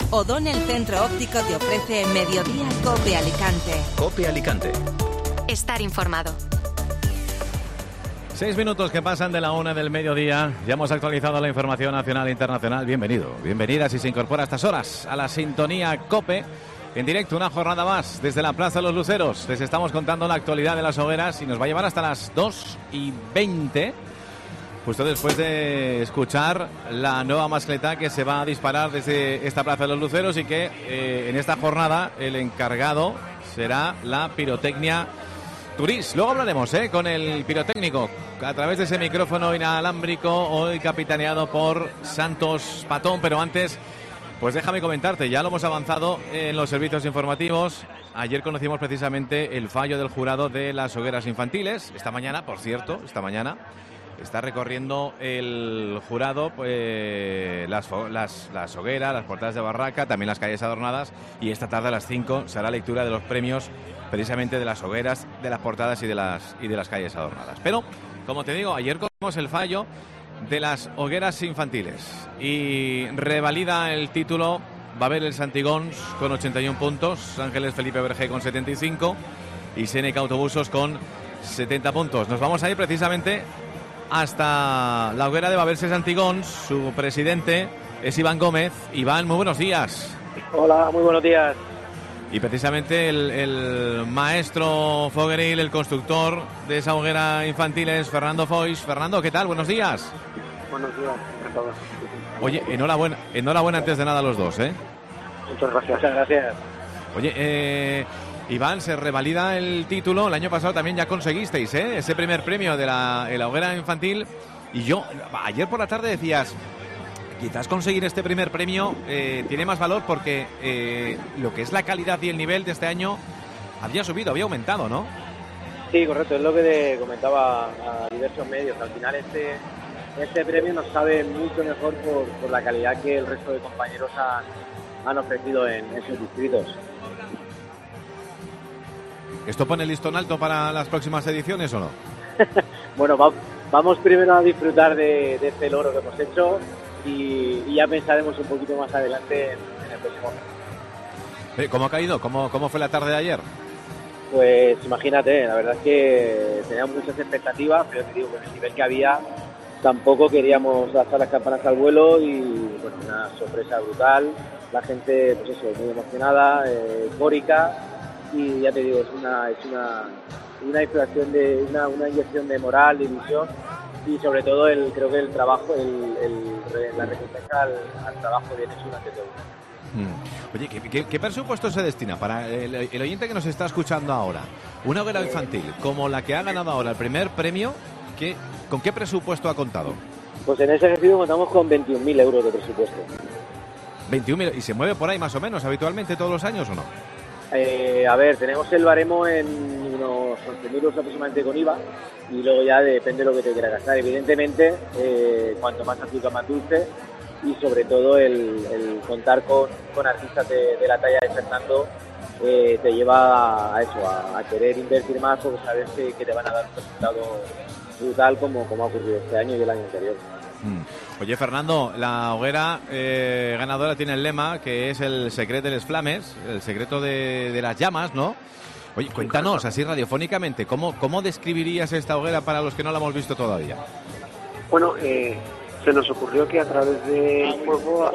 O'Donnell Centro Óptico te ofrece Mediodía Cope Alicante. Cope Alicante. Estar informado. 6 minutos que pasan de la 1 del mediodía. Ya hemos actualizado la información nacional e internacional. Bienvenido, bienvenida si se incorpora a estas horas a la sintonía COPE. En directo, una jornada más desde la Plaza de los Luceros. Les estamos contando la actualidad de las hogueras y nos va a llevar hasta las 2:20. Justo después de escuchar la nueva mascleta que se va a disparar desde esta Plaza de los Luceros y que en esta jornada el encargado será la pirotecnia Turís. Luego hablaremos con el pirotécnico a través de ese micrófono inalámbrico, hoy capitaneado por Santos Patón. Pero antes, pues déjame comentarte, ya lo hemos avanzado en los servicios informativos. Ayer conocimos precisamente el fallo del jurado de las hogueras infantiles. Esta mañana, por cierto, está recorriendo el jurado las hogueras, las portadas de barraca, también las calles adornadas, y esta tarde a las 5 se hará lectura de los premios precisamente de las hogueras, de las portadas y de las calles adornadas. Pero, como te digo, ayer conocimos el fallo de las hogueras infantiles y revalida el título Babel el Santigons con 81 puntos, Ángeles Felipe Vergé con 75 y Seneca Autobusos con 70 puntos. Nos vamos a ir precisamente hasta la hoguera de Babel el Santigons. Su presidente es Iván Gómez. Iván, muy buenos días. Hola, muy buenos días. Y precisamente el maestro fogueril, el constructor de esa hoguera infantil es Fernando Foix. Fernando, ¿qué tal? Buenos días. Buenos días, encantado. Oye, enhorabuena antes de nada a los dos, ¿eh? Muchas gracias. Oye, Iván, se revalida el título. El año pasado también ya conseguisteis ese primer premio de la hoguera infantil. Y yo, ayer por la tarde decías, quizás conseguir este primer premio tiene más valor porque lo que es la calidad y el nivel de este año había aumentado, ¿no? Sí, correcto, es lo que te comentaba a diversos medios. Al final este premio nos sabe mucho mejor por la calidad que el resto de compañeros han ofrecido en sus distritos. ¿Esto pone el listón alto para las próximas ediciones o no? Bueno, vamos primero a disfrutar de este logro que hemos hecho y ya pensaremos un poquito más adelante en el próximo mes. ¿Cómo ha caído? ¿Cómo fue la tarde de ayer? Pues imagínate, la verdad es que teníamos muchas expectativas, pero te digo, con el nivel que había tampoco queríamos lanzar las campanas al vuelo y bueno, una sorpresa brutal. La gente, pues eso, muy emocionada, eufórica, y ya te digo, es una inspiración una inyección de moral, de ilusión y sobre todo creo que el trabajo, la recompensa al trabajo bien hecho durante todo. Oye, ¿qué presupuesto se destina para el oyente que nos está escuchando ahora? Una hoguera infantil como la que ha ganado ahora el primer premio, ¿con qué presupuesto ha contado? Pues en ese ejercicio contamos con 21.000 euros de presupuesto. 21.000, ¿y se mueve por ahí más o menos habitualmente todos los años o no? A ver, tenemos el baremo en unos 11.000 euros aproximadamente con IVA y luego ya depende de lo que te quieras gastar. Evidentemente, cuanto más azúcar más dulce y sobre todo el contar con artistas de la talla de Fernando te lleva a eso, a querer invertir más porque sabes que te van a dar un resultado brutal como ha ocurrido este año y el año anterior. Oye, Fernando, la hoguera ganadora tiene el lema que es el secreto de les flames, el secreto de las llamas, ¿no? Oye, cuéntanos así radiofónicamente, ¿cómo describirías esta hoguera para los que no la hemos visto todavía? Bueno, se nos ocurrió que a través del fuego...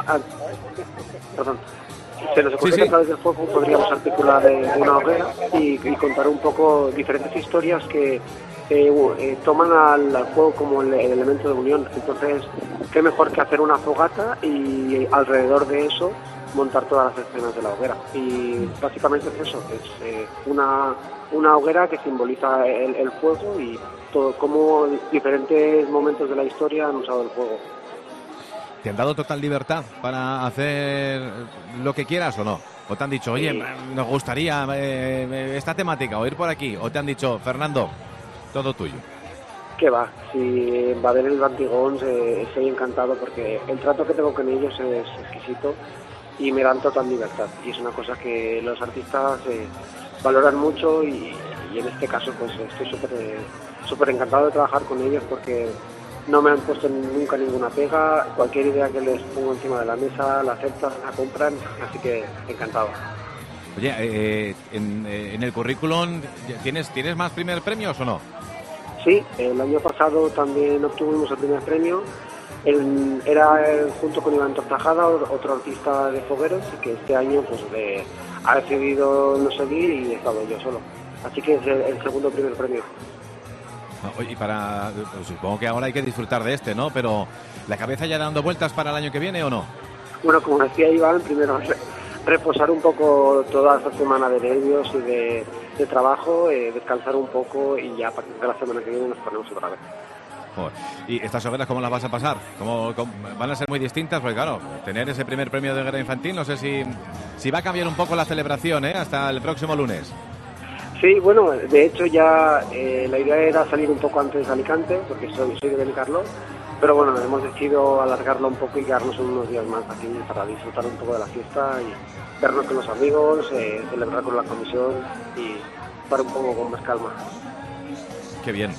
Se nos ocurrió que a través del fuego podríamos articular una hoguera y contar un poco diferentes historias que toman al fuego como el elemento de unión. Entonces, qué mejor que hacer una fogata y alrededor de eso montar todas las escenas de la hoguera. Y básicamente es eso, es una hoguera que simboliza el fuego y todo, cómo diferentes momentos de la historia han usado el fuego. ¿Te han dado total libertad para hacer lo que quieras o no? ¿O te han dicho, oye, nos gustaría esta temática o ir por aquí? ¿O te han dicho, Fernando, todo tuyo? ¿Qué va? Si va a ver el Santigons, estoy encantado porque el trato que tengo con ellos es exquisito y me dan total libertad. Y es una cosa que los artistas valoran mucho y en este caso pues estoy súper encantado de trabajar con ellos porque no me han puesto nunca ninguna pega, cualquier idea que les pongo encima de la mesa la aceptan, la compran, así que encantado. Oye, en el currículum, ¿tienes más primer premios o no? Sí, el año pasado también obtuvimos el primer premio. Era junto con Iván Tortajada, otro artista de fogueros, y que este año pues ha decidido no seguir y he estado yo solo. Así que es el segundo primer premio. Y pues supongo que ahora hay que disfrutar de este, ¿no? Pero ¿la cabeza ya dando vueltas para el año que viene o no? Bueno, como decía Iván, primero reposar un poco toda esta semana de nervios y de trabajo, descansar un poco y ya a partir de la semana que viene nos ponemos otra vez. Joder. ¿Y estas hogueras cómo las vas a pasar? ¿Cómo van a ser muy distintas? Porque claro, tener ese primer premio de hoguera infantil, no sé si va a cambiar un poco la celebración, hasta el próximo lunes. Sí, bueno, de hecho ya la idea era salir un poco antes de Alicante, porque soy de Benicarló, pero bueno, hemos decidido alargarlo un poco y quedarnos unos días más aquí para disfrutar un poco de la fiesta y vernos con los amigos, celebrar con la comisión y estar un poco con más calma. Qué bien.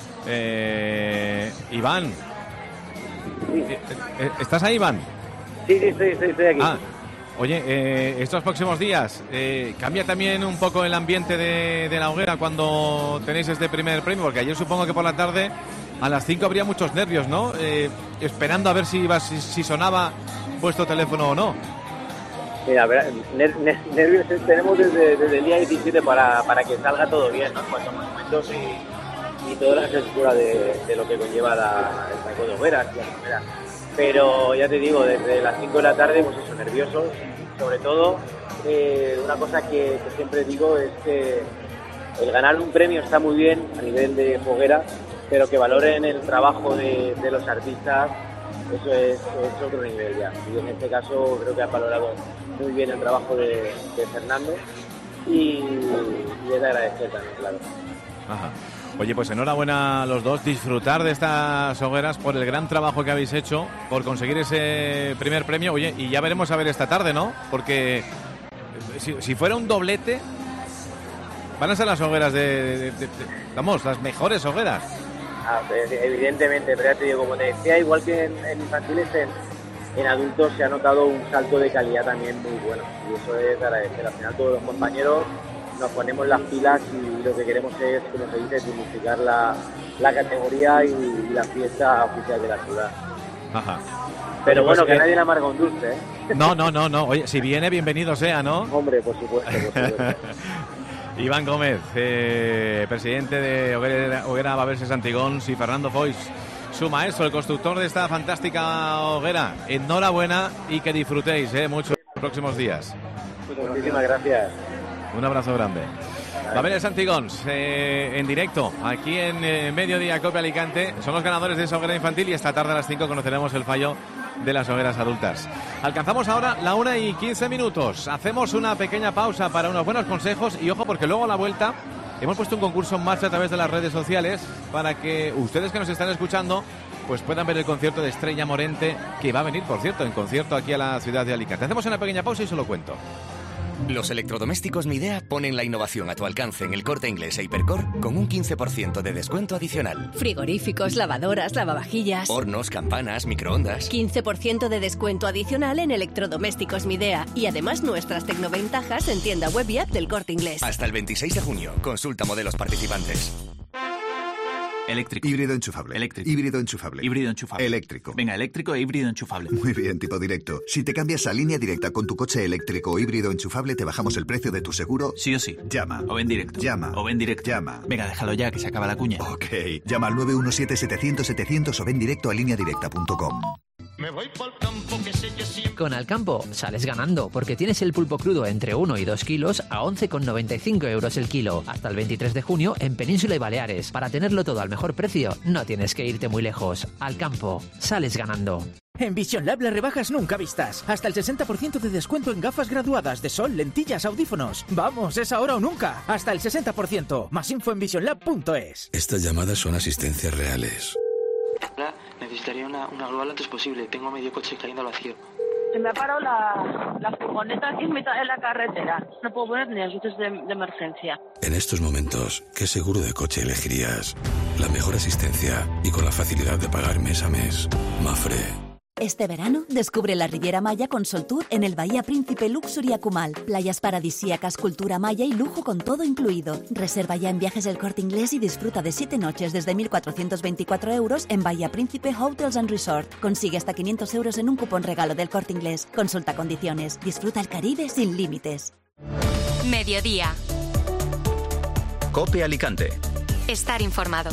Iván. Sí. ¿Estás ahí, Iván? Sí, estoy aquí. Oye, estos próximos días, ¿cambia también un poco el ambiente de la hoguera cuando tenéis este primer premio? Porque ayer supongo que por la tarde a las 5 habría muchos nervios, ¿no? Esperando a ver si sonaba vuestro teléfono o no. Mira, nervios tenemos desde el día 17 para que salga todo bien, ¿no? En cuanto a momentos y toda la estructura de lo que conlleva el taekwondo de hogueras y la hoguera. Pero ya te digo, desde las 5 de la tarde, pues eso, nerviosos. Sobre todo, una cosa que siempre digo es que el ganar un premio está muy bien a nivel de hoguera, pero que valoren el trabajo de los artistas, eso es otro nivel ya. Y en este caso creo que han valorado muy bien el trabajo de Fernando y es de agradecer también, claro. Ajá. Oye, pues enhorabuena a los dos, disfrutar de estas hogueras por el gran trabajo que habéis hecho, por conseguir ese primer premio. Oye, y ya veremos a ver esta tarde, ¿no? Porque si fuera un doblete, van a ser las hogueras vamos, las mejores hogueras. Evidentemente, pero ya te digo, como te decía, igual que en infantiles, en adultos se ha notado un salto de calidad también muy bueno. Y eso es agradecer. Al final todos los compañeros nos ponemos las pilas y lo que queremos es, como se dice, dignificar la categoría y la fiesta oficial de la ciudad. Ajá. Pero pues, bueno, que nadie le amarga un dulce, No. Oye, si viene, bienvenido sea, ¿no? Hombre, por supuesto. Iván Gómez, presidente de Hoguera Baberse Santigón, y Fernando Foix, su maestro, el constructor de esta fantástica hoguera. Enhorabuena y que disfrutéis mucho los próximos días. Muchísimas gracias. Un abrazo grande. Baberse Santigón, en directo, aquí en Mediodía Cope Alicante. Son los ganadores de esa hoguera infantil y esta tarde a las 5 conoceremos el fallo de las hogueras adultas. Alcanzamos ahora la 1:15. Hacemos una pequeña pausa para unos buenos consejos y ojo, porque luego a la vuelta hemos puesto un concurso en marcha a través de las redes sociales para que ustedes que nos están escuchando pues puedan ver el concierto de Estrella Morente, que va a venir, por cierto, en concierto aquí a la ciudad de Alicante. Hacemos una pequeña pausa y se lo cuento. Los electrodomésticos Midea ponen la innovación a tu alcance en El Corte Inglés e Hipercor con un 15% de descuento adicional. Frigoríficos, lavadoras, lavavajillas, hornos, campanas, microondas. 15% de descuento adicional en electrodomésticos Midea y además nuestras tecnoventajas en tienda web y app del Corte Inglés. Hasta el 26 de junio. Consulta modelos participantes. Eléctrico. Híbrido enchufable. Eléctrico. Híbrido enchufable. Híbrido enchufable. Eléctrico. Venga, eléctrico e híbrido enchufable. Muy bien, tipo directo. Si te cambias a Línea Directa con tu coche eléctrico o híbrido enchufable, te bajamos el precio de tu seguro. Sí o sí. Llama. O ven directo. Llama. O ven directo. Llama. Venga, déjalo ya, que se acaba la cuña. Ok. Llama al 917-700-700 o ven directo a lineadirecta.com. Me voy pa'l campo que sé que siempre... Con Alcampo sales ganando porque tienes el pulpo crudo entre 1 y 2 kilos a 11,95 euros el kilo. Hasta el 23 de junio en Península y Baleares. Para tenerlo todo al mejor precio, no tienes que irte muy lejos. Alcampo, sales ganando. En Vision Lab las rebajas nunca vistas. Hasta el 60% de descuento en gafas graduadas de sol, lentillas, audífonos. Vamos, es ahora o nunca. Hasta el 60%. Más info en visionlab.es. Estas llamadas son asistencias reales. Necesitaría una grúa lo antes posible. Tengo medio coche cayendo al vacío. Se me ha parado la furgoneta aquí en mitad de la carretera. No puedo poner ni avisos de emergencia. En estos momentos, ¿qué seguro de coche elegirías? La mejor asistencia y con la facilidad de pagar mes a mes. Mapfre. Este verano, descubre la Riviera Maya con Soltour en el Bahía Príncipe Luxury Akumal. Playas paradisíacas, cultura maya y lujo con todo incluido. Reserva ya en Viajes del Corte Inglés y disfruta de 7 noches desde 1.424 euros en Bahía Príncipe Hotels and Resort. Consigue hasta 500 euros en un cupón regalo del Corte Inglés. Consulta condiciones. Disfruta el Caribe sin límites. Mediodía. COPE Alicante. Estar informado.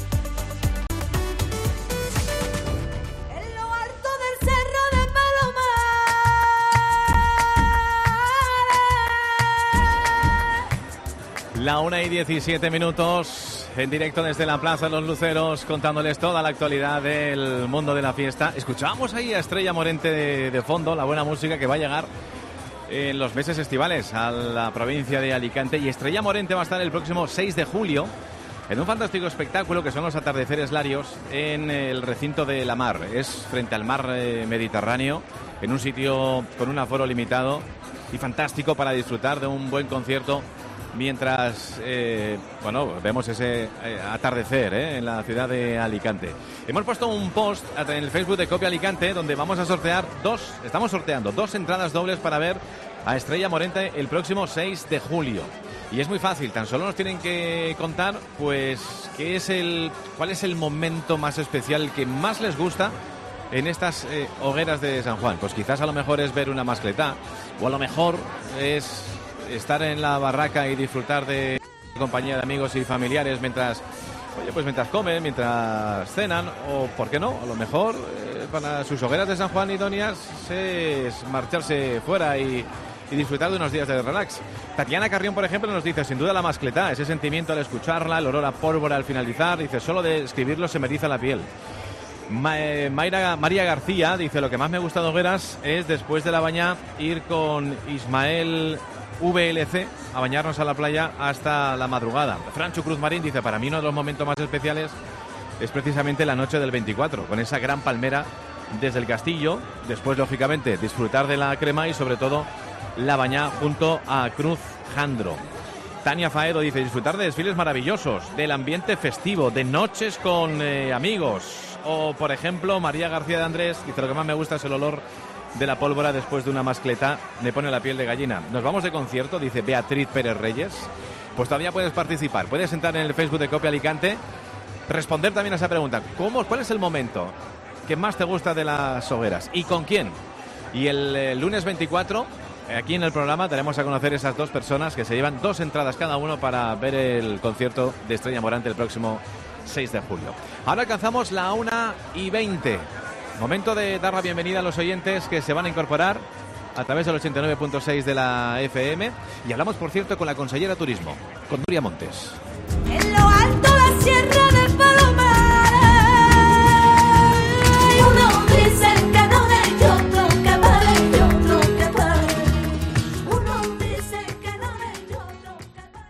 La 1:17, en directo desde la Plaza de los Luceros, contándoles toda la actualidad del mundo de la fiesta. Escuchábamos ahí a Estrella Morente de fondo, la buena música que va a llegar en los meses estivales a la provincia de Alicante. Y Estrella Morente va a estar el próximo 6 de julio en un fantástico espectáculo que son los atardeceres larios en el recinto de la Mar. Es frente al mar Mediterráneo, en un sitio con un aforo limitado y fantástico para disfrutar de un buen concierto mientras vemos ese atardecer en la ciudad de Alicante. Hemos puesto un post en el Facebook de COPE Alicante donde vamos a sortear estamos sorteando dos entradas dobles para ver a Estrella Morente el próximo 6 de julio. Y es muy fácil, tan solo nos tienen que contar pues cuál es el momento más especial, que más les gusta en estas hogueras de San Juan. Pues quizás a lo mejor es ver una mascletá, o a lo mejor es estar en la barraca y disfrutar de compañía de amigos y familiares mientras comen, mientras cenan, o por qué no, a lo mejor para sus hogueras de San Juan y Donias es marcharse fuera y disfrutar de unos días de relax. Tatiana Carrión, por ejemplo, nos dice, sin duda la mascletá, ese sentimiento al escucharla, el olor a pólvora al finalizar, dice, solo de escribirlo se me eriza la piel. María García dice, lo que más me gusta de hogueras es después de la baña ir con Ismael VLC a bañarnos a la playa hasta la madrugada. Francho Cruz Marín dice, para mí uno de los momentos más especiales es precisamente la noche del 24, con esa gran palmera desde el castillo, después lógicamente disfrutar de la crema y sobre todo la baña junto a Cruz Jandro. Tania Faedo dice, disfrutar de desfiles maravillosos, del ambiente festivo, de noches con amigos. O por ejemplo María García de Andrés dice, lo que más me gusta es el olor de la pólvora después de una mascletá, me pone la piel de gallina. Nos vamos de concierto, dice Beatriz Pérez Reyes. Pues todavía puedes participar, puedes entrar en el Facebook de COPE Alicante, responder también a esa pregunta, ¿cuál es el momento que más te gusta de las hogueras y con quién? Y el lunes 24, aquí en el programa daremos a conocer esas dos personas que se llevan 2 entradas cada uno para ver el concierto de Estrella Morente el próximo 6 de julio. Ahora alcanzamos la 1:20. Momento de dar la bienvenida a los oyentes que se van a incorporar a través del 89.6 de la FM. Y hablamos, por cierto, con la consellera de Turismo, con Nuria Montes. En lo alto la sierra del Palomar, un hombre cercano del Yoto que vale, Yoto que vale. Un hombre cercano del Yoto que vale.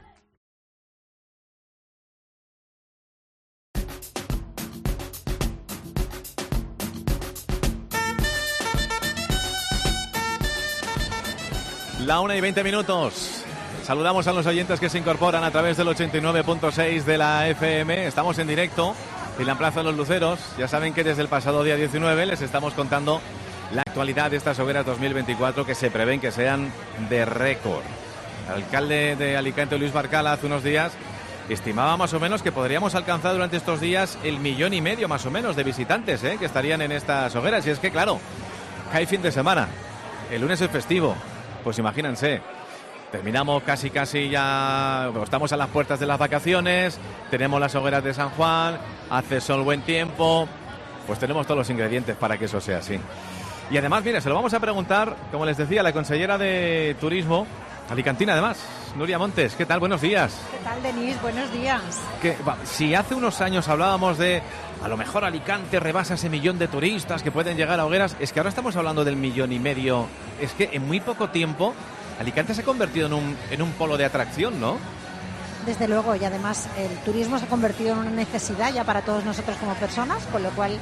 La 1:20. Saludamos a los oyentes que se incorporan a través del 89.6 de la FM. Estamos en directo en la Plaza de los Luceros. Ya saben que desde el pasado día 19 les estamos contando la actualidad de estas hogueras 2024 que se prevén que sean de récord. El alcalde de Alicante, Luis Barcala, hace unos días estimaba más o menos que podríamos alcanzar durante estos días el 1,5 millones más o menos de visitantes que estarían en estas hogueras. Y es que, claro, cae fin de semana. El lunes es festivo. Pues imagínense, terminamos casi ya, estamos a las puertas de las vacaciones, tenemos las hogueras de San Juan, hace sol, buen tiempo, pues tenemos todos los ingredientes para que eso sea así. Y además, mire, se lo vamos a preguntar, como les decía, a la consellera de Turismo, alicantina además, Nuria Montes. ¿Qué tal? Buenos días. ¿Qué tal, Denis? Buenos días. Si hace unos años hablábamos de, a lo mejor Alicante rebasa ese 1 millón de turistas que pueden llegar a hogueras, es que ahora estamos hablando del 1,5 millones. Es que en muy poco tiempo Alicante se ha convertido en un polo de atracción, ¿no? Desde luego, y además el turismo se ha convertido en una necesidad ya para todos nosotros como personas, con lo cual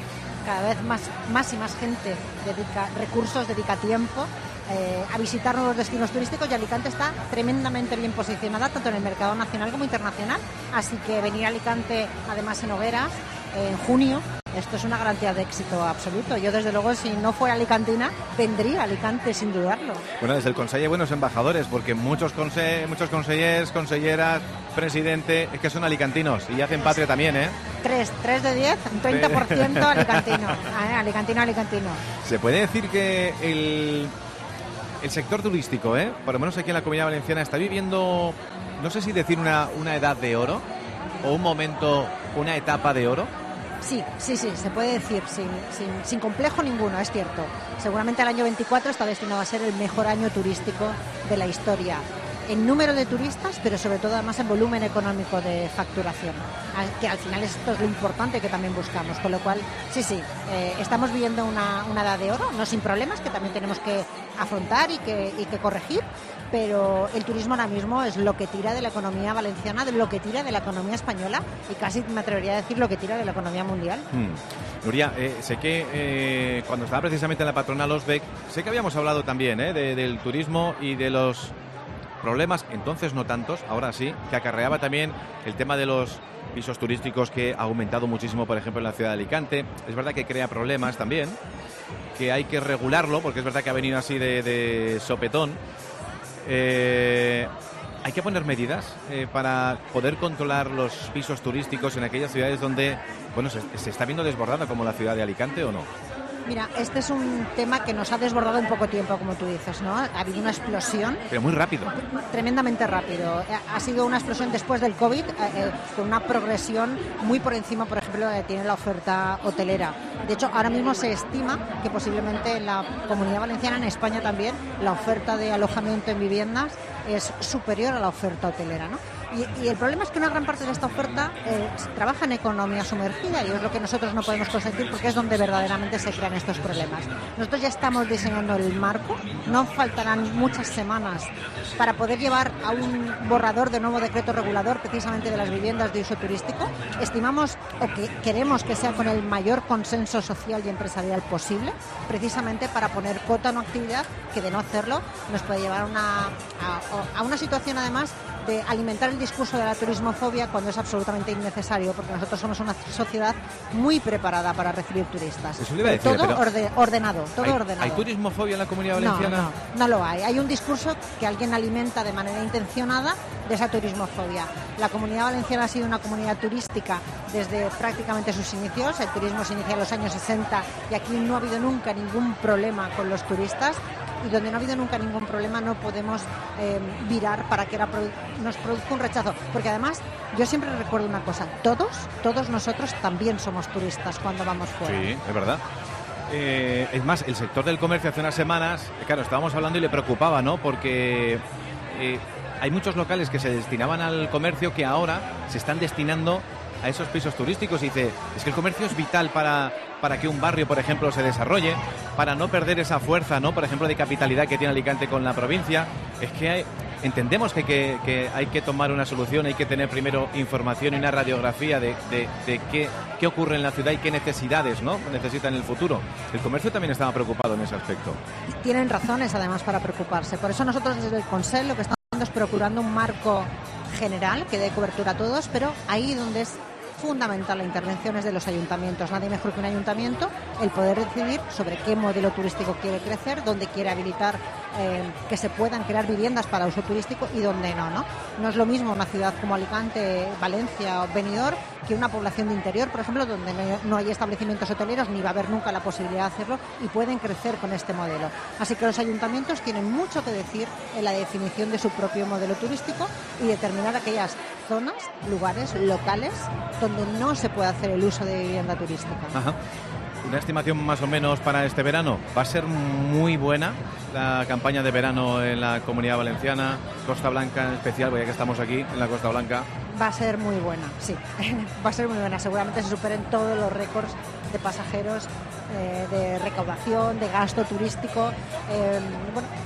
cada vez más y más gente dedica recursos, dedica tiempo a visitar nuevos destinos turísticos, y Alicante está tremendamente bien posicionada tanto en el mercado nacional como internacional, así que venir a Alicante, además en hogueras, en junio, esto es una garantía de éxito absoluto. Yo, desde luego, si no fuera alicantina, vendría a Alicante sin dudarlo. Bueno, desde el Consell hay buenos embajadores, porque muchos consellers, conselleras, presidente, es que son alicantinos y hacen patria también, ¿eh? 3 de 10, un 30% alicantino. Alicantino. Se puede decir que el sector turístico, por lo menos aquí en la Comunidad Valenciana, está viviendo, no sé si decir una edad de oro o un momento, una etapa de oro. Sí, se puede decir sin complejo ninguno, es cierto. Seguramente el año 24 está destinado a ser el mejor año turístico de la historia, en número de turistas, pero sobre todo además en volumen económico de facturación, que al final esto es lo importante que también buscamos, con lo cual estamos viviendo una edad de oro, no sin problemas, que también tenemos que afrontar y que corregir, pero el turismo ahora mismo es lo que tira de la economía valenciana, de lo que tira de la economía española, y casi me atrevería a decir lo que tira de la economía mundial. Nuria, sé que cuando estaba precisamente en la patronal Osbec, sé que habíamos hablado también del turismo y de los problemas, entonces no tantos, ahora sí, que acarreaba también el tema de los pisos turísticos, que ha aumentado muchísimo, por ejemplo, en la ciudad de Alicante. Es verdad que crea problemas también, que hay que regularlo, porque es verdad que ha venido así de sopetón. Hay que poner medidas para poder controlar los pisos turísticos en aquellas ciudades donde, bueno, se está viendo desbordada, como la ciudad de Alicante, ¿o no? Mira, este es un tema que nos ha desbordado en poco tiempo, como tú dices, ¿no? Ha habido una explosión. Pero muy rápido. Tremendamente rápido. Ha sido una explosión después del COVID, con una progresión muy por encima, por ejemplo, que tiene la oferta hotelera. De hecho, ahora mismo se estima que posiblemente en la Comunidad Valenciana, en España también, la oferta de alojamiento en viviendas es superior a la oferta hotelera, ¿no? Y el problema es que una gran parte de esta oferta trabaja en economía sumergida, y es lo que nosotros no podemos consentir, porque es donde verdaderamente se crean estos problemas. Nosotros ya estamos diseñando el marco, no faltarán muchas semanas para poder llevar a un borrador de nuevo decreto regulador precisamente de las viviendas de uso turístico. Estimamos, o que queremos que sea con el mayor consenso social y empresarial posible, precisamente para poner cota a una actividad que, de no hacerlo, nos puede llevar a una situación, además, de alimentar el discurso de la turismofobia cuando es absolutamente innecesario, porque nosotros somos una sociedad muy preparada para recibir turistas. Eso le iba a decir, todo ordenado, todo ordenado. ¿Hay turismofobia en la Comunidad Valenciana? No lo hay. Hay un discurso que alguien alimenta de manera intencionada de esa turismofobia. La Comunidad Valenciana ha sido una comunidad turística desde prácticamente sus inicios. El turismo se inicia en los años 60 y aquí no ha habido nunca ningún problema con los turistas. Y donde no ha habido nunca ningún problema no podemos virar para que nos produzca un rechazo. Porque además, yo siempre recuerdo una cosa, todos nosotros también somos turistas cuando vamos fuera. Sí, es verdad. Es más, el sector del comercio hace unas semanas, claro, estábamos hablando y le preocupaba, ¿no? Porque hay muchos locales que se destinaban al comercio que ahora se están destinando a esos pisos turísticos, y dice, es que el comercio es vital para que un barrio, por ejemplo, se desarrolle, para no perder esa fuerza, ¿no? Por ejemplo, de capitalidad que tiene Alicante con la provincia. Es que entendemos que hay que tomar una solución, hay que tener primero información y una radiografía de qué ocurre en la ciudad y qué necesidades, ¿no?, necesita en el futuro. El comercio también estaba preocupado en ese aspecto. Tienen razones, además, para preocuparse. Por eso nosotros desde el Consell lo que estamos haciendo es procurando un marco general que dé cobertura a todos, pero ahí donde es fundamental la intervención es de los ayuntamientos. Nadie mejor que un ayuntamiento el poder decidir sobre qué modelo turístico quiere crecer, dónde quiere habilitar que se puedan crear viviendas para uso turístico y dónde no. No es lo mismo una ciudad como Alicante, Valencia o Benidorm que una población de interior, por ejemplo, donde no hay establecimientos hoteleros ni va a haber nunca la posibilidad de hacerlo, y pueden crecer con este modelo. Así que los ayuntamientos tienen mucho que decir en la definición de su propio modelo turístico y determinar aquellas zonas, lugares, locales donde no se puede hacer el uso de vivienda turística. Ajá. Una estimación más o menos para este verano. Va a ser muy buena la campaña de verano en la Comunidad Valenciana, Costa Blanca en especial, ya que estamos aquí en la Costa Blanca. Va a ser muy buena, sí. Va a ser muy buena. Seguramente se superen todos los récords de pasajeros, de recaudación, de gasto turístico.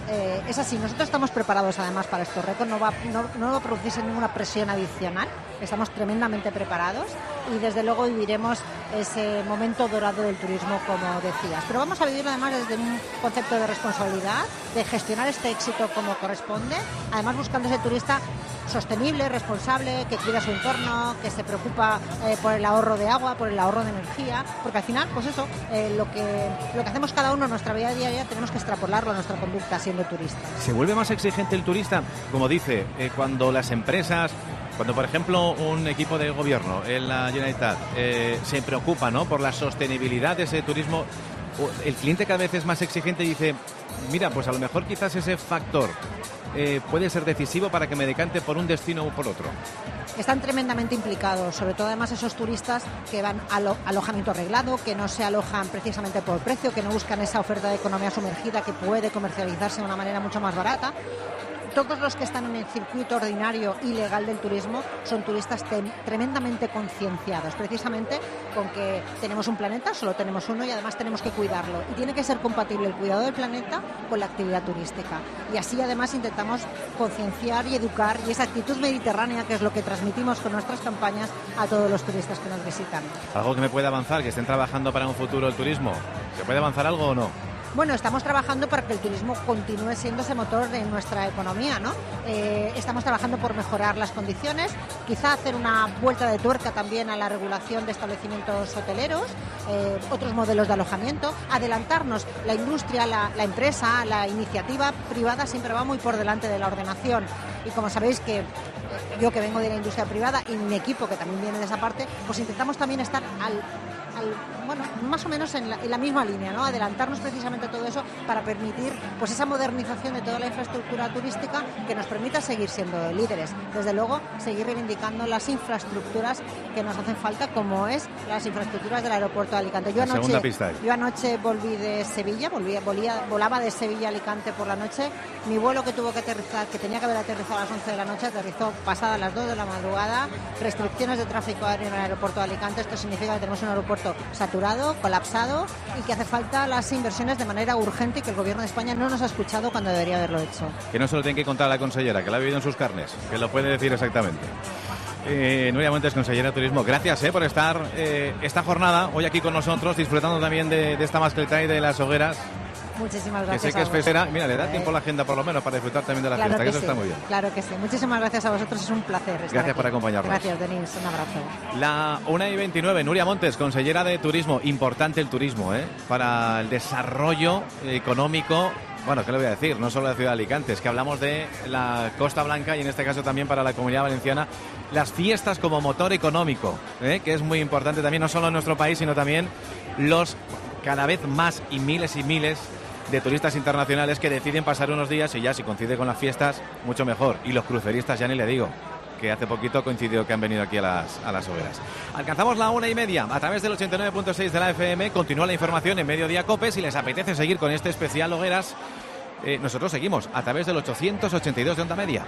Es así, nosotros estamos preparados además para estos retos, no va a producirse ninguna presión adicional, estamos tremendamente preparados y desde luego viviremos ese momento dorado del turismo, como decías. Pero vamos a vivirlo además desde un concepto de responsabilidad, de gestionar este éxito como corresponde, además buscando ese turista sostenible, responsable, que cuida su entorno, que se preocupa por el ahorro de agua, por el ahorro de energía, porque al final, pues eso, lo que hacemos cada uno en nuestra vida diaria tenemos que extrapolarlo a nuestra conducta siendo turista. ¿Se vuelve más exigente el turista? Como dice, cuando las empresas, cuando por ejemplo un equipo de gobierno en la Generalitat se preocupa, ¿no?, por la sostenibilidad de ese turismo, el cliente cada vez es más exigente y dice, mira, pues a lo mejor quizás ese factor puede ser decisivo para que me decante por un destino o por otro. Están tremendamente implicados, sobre todo además esos turistas que van a alojamiento arreglado, que no se alojan precisamente por precio, que no buscan esa oferta de economía sumergida que puede comercializarse de una manera mucho más barata. Todos los que están en el circuito ordinario y legal del turismo son turistas tremendamente concienciados, precisamente con que tenemos un planeta, solo tenemos uno y además tenemos que cuidarlo. Y tiene que ser compatible el cuidado del planeta con la actividad turística. Y así además intentamos concienciar y educar, y esa actitud mediterránea que es lo que transmitimos con nuestras campañas a todos los turistas que nos visitan. ¿Algo que me pueda avanzar, que estén trabajando para un futuro el turismo? ¿Se puede avanzar algo o no? Bueno, estamos trabajando para que el turismo continúe siendo ese motor de nuestra economía, ¿no? Estamos trabajando por mejorar las condiciones, quizá hacer una vuelta de tuerca también a la regulación de establecimientos hoteleros, otros modelos de alojamiento, adelantarnos. La industria, la empresa, la iniciativa privada siempre va muy por delante de la ordenación. Y como sabéis que yo que vengo de la industria privada y mi equipo que también viene de esa parte, pues intentamos también estar bueno, más o menos en la misma línea, ¿no? Adelantarnos precisamente a todo eso para permitir pues esa modernización de toda la infraestructura turística que nos permita seguir siendo líderes. Desde luego, seguir reivindicando las infraestructuras que nos hacen falta, como es las infraestructuras del aeropuerto de Alicante. Yo anoche volví de Sevilla, volaba de Sevilla a Alicante por la noche. Mi vuelo que tuvo que aterrizar, que tenía que haber aterrizado a las 11 de la noche, aterrizó pasadas las 2 de la madrugada. Restricciones de tráfico aéreo en el aeropuerto de Alicante. Esto significa que tenemos un aeropuerto saturado, colapsado y que hace falta las inversiones de manera urgente y que el Gobierno de España no nos ha escuchado cuando debería haberlo hecho. Que no se lo tiene que contar a la consellera, que lo ha vivido en sus carnes, que lo puede decir exactamente. Nuria Montes, consellera de Turismo, gracias por estar esta jornada hoy aquí con nosotros, disfrutando también de esta mascleta y de las hogueras. Muchísimas gracias. Que sé que es festera. Mira, le da tiempo a la agenda por lo menos para disfrutar también de la fiesta, que eso está muy bien. Claro que sí. Muchísimas gracias a vosotros, es un placer estar Gracias aquí. por acompañarnos. Gracias, Denis. Un abrazo. La 1:29, Nuria Montes, consellera de Turismo. Importante el turismo, para el desarrollo económico. Bueno, ¿qué le voy a decir? No solo de la ciudad de Alicante, es que hablamos de la Costa Blanca y en este caso también para la Comunidad Valenciana, las fiestas como motor económico, que es muy importante también, no solo en nuestro país, sino también los cada vez más y miles de turistas internacionales que deciden pasar unos días y ya si coincide con las fiestas, mucho mejor. Y los cruceristas, ya ni le digo, que hace poquito coincidió que han venido aquí a las hogueras. Alcanzamos la 1:30 a través del 89.6 de la FM. Continúa la información en Mediodía Cope. Si les apetece seguir con este especial hogueras, nosotros seguimos a través del 882 de Onda Media.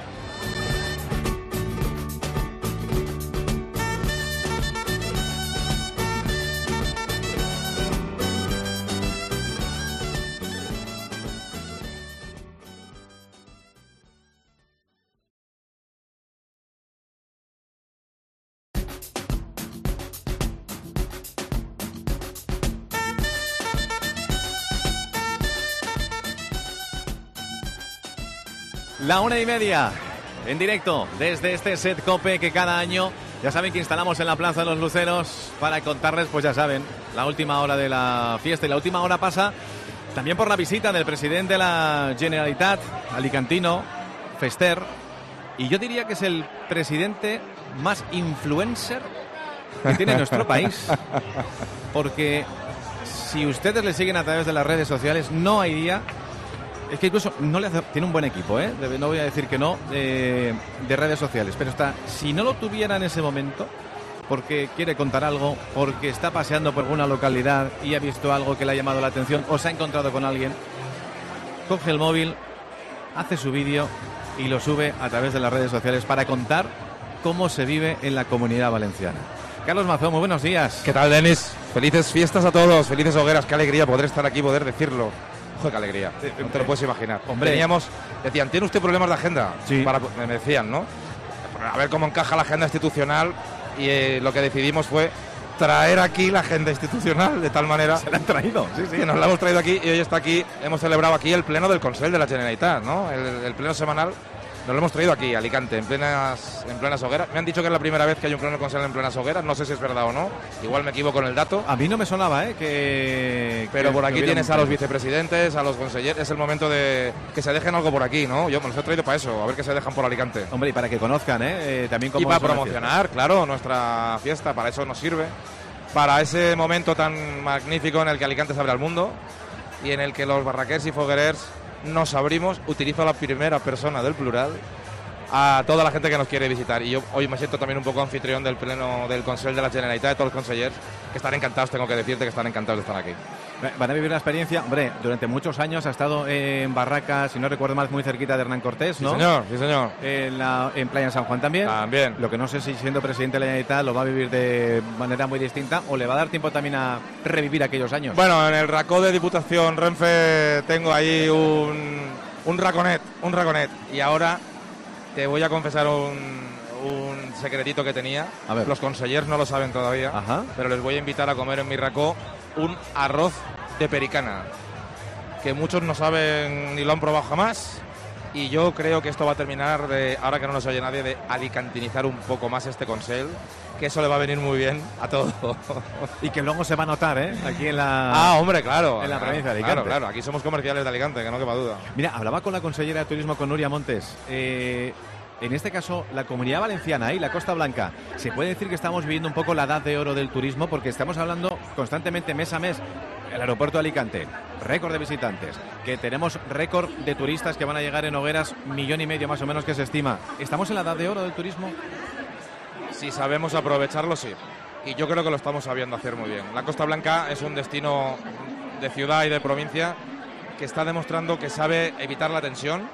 La 1:30, en directo, desde este set Cope que cada año, ya saben que instalamos en la Plaza de los Luceros para contarles, pues ya saben, la última hora de la fiesta. Y la última hora pasa también por la visita del presidente de la Generalitat, alicantino, Fester. Y yo diría que es el presidente más influencer que tiene nuestro país. Porque si ustedes le siguen a través de las redes sociales, no hay día... Es que incluso tiene un buen equipo, no voy a decir que no, de redes sociales, pero si no lo tuviera en ese momento, porque quiere contar algo, porque está paseando por alguna localidad y ha visto algo que le ha llamado la atención o se ha encontrado con alguien, coge el móvil, hace su vídeo y lo sube a través de las redes sociales para contar cómo se vive en la Comunidad Valenciana. Carlos Mazón, muy buenos días. ¿Qué tal, Denis? Felices fiestas a todos, felices hogueras, qué alegría poder estar aquí, poder decirlo. Joder, qué alegría. No te lo puedes imaginar. Hombre. Decían, ¿tiene usted problemas de agenda? Sí. Me decían, ¿no? A ver cómo encaja la agenda institucional y lo que decidimos fue traer aquí la agenda institucional de tal manera... Se la han traído, sí. Que nos la hemos traído aquí y hoy está aquí, hemos celebrado aquí el pleno del Consell de la Generalitat, ¿no? El pleno semanal. Nos lo hemos traído aquí, a Alicante, en plenas hogueras. Me han dicho que es la primera vez que hay un pleno del Consell en plenas hogueras. No sé si es verdad o no. Igual me equivoco en el dato. A mí no me sonaba, Pero por aquí tienes a los vicepresidentes, a los consejeros. Es el momento de que se dejen algo por aquí, ¿no? Yo me los he traído para eso, a ver qué se dejan por Alicante. Hombre, y para que conozcan, también cómo y para son las promocionar, claro, nuestra fiesta. Para eso nos sirve. Para ese momento tan magnífico en el que Alicante se abre al mundo y en el que los barraquers y foguerers nos abrimos, utilizo la primera persona del plural, a toda la gente que nos quiere visitar. Y yo hoy me siento también un poco anfitrión del pleno del Consell de la Generalitat, de todos los consellers, que están encantados, tengo que decirte que están encantados de estar aquí. Van a vivir una experiencia, hombre, durante muchos años ha estado en Barracas, si no recuerdo mal, muy cerquita de Hernán Cortés, ¿no? Sí, señor. En Playa San Juan también. También. Lo que no sé si siendo presidente de la Generalitat lo va a vivir de manera muy distinta o le va a dar tiempo también a revivir aquellos años. Bueno, en el racó de Diputación Renfe tengo ahí un raconet. Y ahora te voy a confesar un secretito que tenía. A ver. Los consellers no lo saben todavía. Ajá. Pero les voy a invitar a comer en mi racó un arroz de pericana, que muchos no saben ni lo han probado jamás. Y yo creo que esto va a terminar, ahora que no nos oye nadie, de alicantinizar un poco más este Consell, que eso le va a venir muy bien a todo. Y que luego se va a notar, aquí en la... hombre, claro. En la provincia de Alicante. Claro, aquí somos comerciales de Alicante, que no quepa duda. Mira, hablaba con la consellera de Turismo, con Nuria Montes. En este caso, la Comunidad Valenciana y la Costa Blanca, se puede decir que estamos viviendo un poco la edad de oro del turismo, porque estamos hablando constantemente, mes a mes, el aeropuerto de Alicante, récord de visitantes, que tenemos récord de turistas que van a llegar en hogueras, 1,5 millones más o menos que se estima. ¿Estamos en la edad de oro del turismo? Si sabemos aprovecharlo, sí. Y yo creo que lo estamos sabiendo hacer muy bien. La Costa Blanca es un destino de ciudad y de provincia que está demostrando que sabe evitar la tensión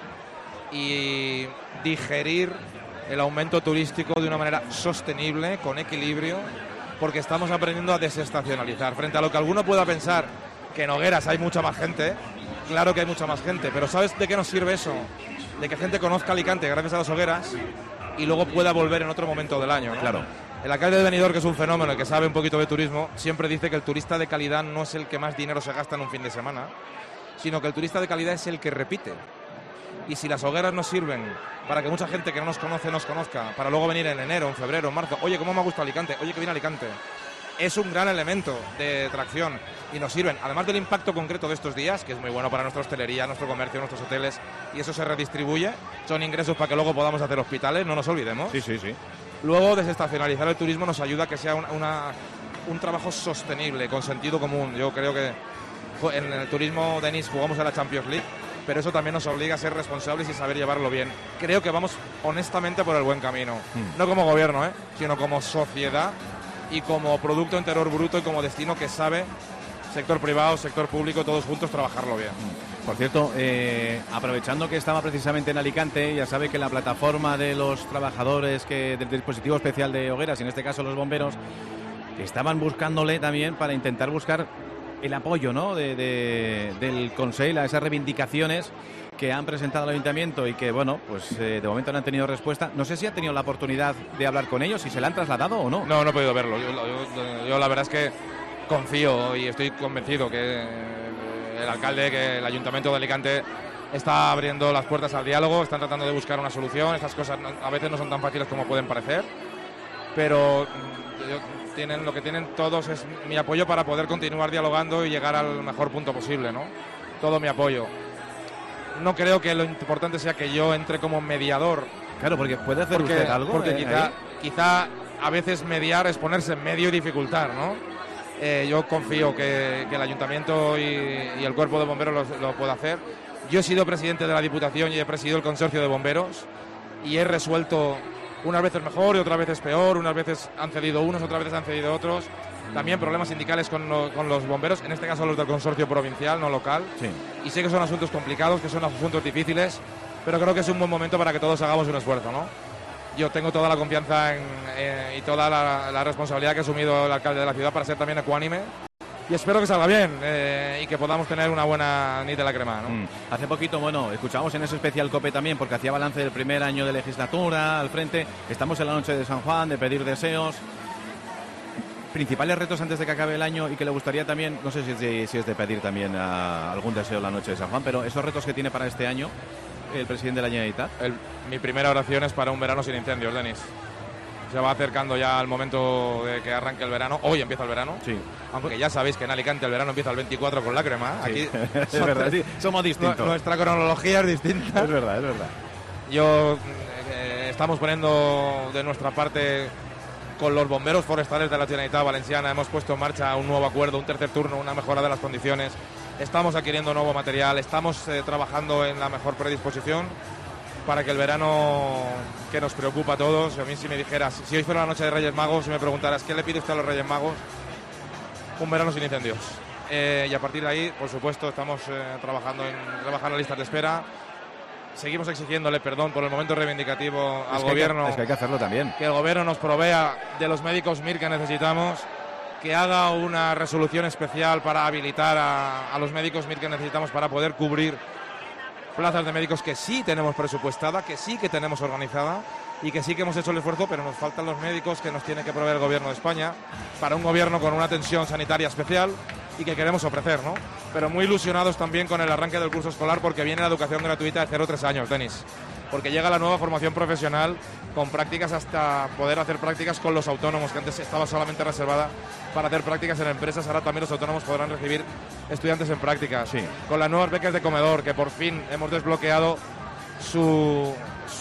y digerir el aumento turístico de una manera sostenible, con equilibrio, porque estamos aprendiendo a desestacionalizar. Frente a lo que alguno pueda pensar que en hogueras hay mucha más gente, claro que hay mucha más gente, pero ¿sabes de qué nos sirve eso? De que gente conozca Alicante gracias a las hogueras y luego pueda volver en otro momento del año, ¿no? Claro. El alcalde de Benidorm, que es un fenómeno y que sabe un poquito de turismo, siempre dice que el turista de calidad no es el que más dinero se gasta en un fin de semana, sino que el turista de calidad es el que repite. Y si las hogueras nos sirven para que mucha gente que no nos conoce nos conozca, para luego venir en enero, en febrero, en marzo, oye, ¿cómo me ha gustado Alicante? Oye, que viene Alicante. Es un gran elemento de tracción y nos sirven, además del impacto concreto de estos días, que es muy bueno para nuestra hostelería, nuestro comercio, nuestros hoteles, y eso se redistribuye, son ingresos para que luego podamos hacer hospitales, no nos olvidemos. Sí. Luego, desestacionalizar el turismo nos ayuda a que sea un trabajo sostenible, con sentido común. Yo creo que en el turismo, Denis, jugamos a la Champions League, pero eso también nos obliga a ser responsables y saber llevarlo bien. Creo que vamos honestamente por el buen camino. No como gobierno, sino como sociedad y como Producto Interior Bruto y como destino que sabe, sector privado, sector público, todos juntos trabajarlo bien. Por cierto, aprovechando que estaba precisamente en Alicante, ya sabe que la plataforma de los trabajadores del dispositivo especial de hogueras, en este caso los bomberos, estaban buscándole también para intentar buscar el apoyo, ¿no?, del Consell a esas reivindicaciones que han presentado al Ayuntamiento y que, bueno, pues de momento no han tenido respuesta. No sé si ha tenido la oportunidad de hablar con ellos, si se la han trasladado o no. No he podido verlo. Yo la verdad es que confío y estoy convencido que el alcalde, que el Ayuntamiento de Alicante está abriendo las puertas al diálogo, están tratando de buscar una solución. Estas cosas a veces no son tan fáciles como pueden parecer, pero lo que tienen todos es mi apoyo para poder continuar dialogando y llegar al mejor punto posible, ¿no? Todo mi apoyo. No creo que lo importante sea que yo entre como mediador. Claro, porque puede hacer usted algo. Porque quizá a veces mediar es ponerse en medio y dificultar, ¿no? Yo confío que el Ayuntamiento y el Cuerpo de Bomberos lo pueda hacer. Yo he sido presidente de la Diputación y he presidido el Consorcio de Bomberos y he resuelto unas veces mejor y otras veces peor, unas veces han cedido unos, otras veces han cedido otros. También problemas sindicales con los bomberos, en este caso los del consorcio provincial, no local. Sí. Y sé que son asuntos complicados, que son asuntos difíciles, pero creo que es un buen momento para que todos hagamos un esfuerzo, ¿no? Yo tengo toda la confianza y toda la responsabilidad que ha asumido el alcalde de la ciudad para ser también ecuánime y espero que salga bien y que podamos tener una buena nit de la crema, ¿no? Hace poquito, bueno, escuchamos en ese especial COPE también, porque hacía balance del primer año de legislatura al frente. Estamos en la noche de San Juan, de pedir deseos. Principales retos antes de que acabe el año y que le gustaría también, no sé si es de pedir también algún deseo la noche de San Juan, pero esos retos que tiene para este año el presidente de la Generalitat. Mi primera oración es para un verano sin incendios, Denis. Se va acercando ya el momento de que arranque el verano. Hoy empieza el verano. Sí. Aunque ya sabéis que en Alicante el verano empieza el 24 con la crema. Sí. Aquí es verdad, sí, somos distintos. Nuestra cronología es distinta. Es verdad, es verdad. Estamos poniendo de nuestra parte con los bomberos forestales de la Generalitat Valenciana. Hemos puesto en marcha un nuevo acuerdo, un tercer turno, una mejora de las condiciones. Estamos adquiriendo nuevo material, estamos trabajando en la mejor predisposición para que el verano que nos preocupa a todos, a mí si me dijeras, si hoy fuera la noche de Reyes Magos, si me preguntaras, ¿qué le pide usted a los Reyes Magos? Un verano sin incendios. Y a partir de ahí, por supuesto, estamos trabajando en rebajar la lista de espera. Seguimos exigiéndole perdón por el momento reivindicativo al gobierno. Es que hay que hacerlo también. Que el gobierno nos provea de los médicos MIR que necesitamos, que haga una resolución especial para habilitar a los médicos MIR que necesitamos para poder cubrir plazas de médicos que sí tenemos presupuestada, que sí que tenemos organizada y que sí que hemos hecho el esfuerzo, pero nos faltan los médicos que nos tiene que proveer el gobierno de España para un gobierno con una atención sanitaria especial y que queremos ofrecer, ¿no? Pero muy ilusionados también con el arranque del curso escolar porque viene la educación gratuita de 0-3 años, Denis. Porque llega la nueva formación profesional con prácticas hasta poder hacer prácticas con los autónomos, que antes estaba solamente reservada para hacer prácticas en empresas, ahora también los autónomos podrán recibir estudiantes en prácticas. Sí. Con las nuevas becas de comedor, que por fin hemos desbloqueado su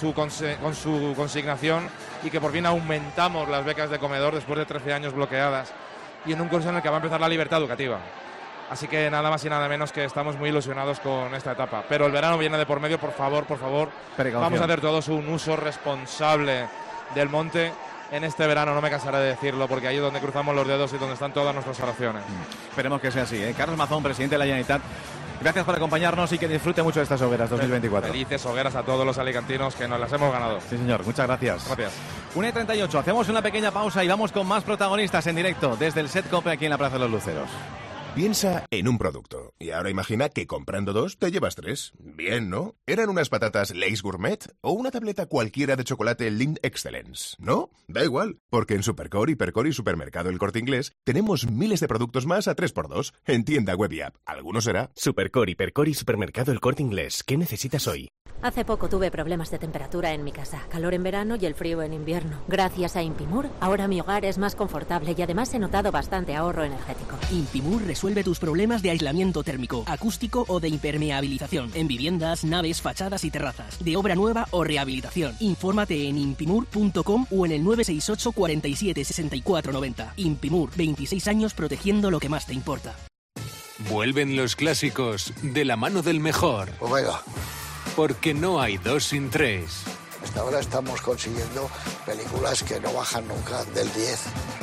consignación y que por fin aumentamos las becas de comedor después de 13 años bloqueadas y en un curso en el que va a empezar la libertad educativa. Así que nada más y nada menos que estamos muy ilusionados con esta etapa. Pero el verano viene de por medio, por favor, precaución. Vamos a hacer todos un uso responsable del monte en este verano, no me cansaré de decirlo, porque ahí es donde cruzamos los dedos y donde están todas nuestras oraciones. Esperemos que sea así, ¿eh? Carlos Mazón, presidente de la Generalitat, gracias por acompañarnos y que disfrute mucho de estas hogueras 2024. Felices hogueras a todos los alicantinos que nos las hemos ganado. Sí, señor, muchas gracias. Gracias. 1:38, hacemos una pequeña pausa y vamos con más protagonistas en directo desde el Set COPE aquí en la Plaza de los Luceros. Piensa en un producto y ahora imagina que comprando 2 te llevas 3. Bien, ¿no? ¿Eran unas patatas Lay's Gourmet o una tableta cualquiera de chocolate Lindt Excellence? ¿No? Da igual, porque en Supercore, Hipercore y Supermercado El Corte Inglés tenemos miles de productos más a 3x2 en tienda web y app. ¿Alguno será? Supercore, Hipercore y Supermercado El Corte Inglés. ¿Qué necesitas hoy? Hace poco tuve problemas de temperatura en mi casa, calor en verano y el frío en invierno. Gracias a Impimur, ahora mi hogar es más confortable y además he notado bastante ahorro energético. Impimur resuelve tus problemas de aislamiento térmico, acústico o de impermeabilización en viviendas, naves, fachadas y terrazas, de obra nueva o rehabilitación. Infórmate en impimur.com o en el 968 47 64 90. Impimur, 26 años protegiendo lo que más te importa. Vuelven los clásicos de la mano del mejor. Omega. Porque no hay 2 sin 3. Hasta ahora estamos consiguiendo películas que no bajan nunca del 10.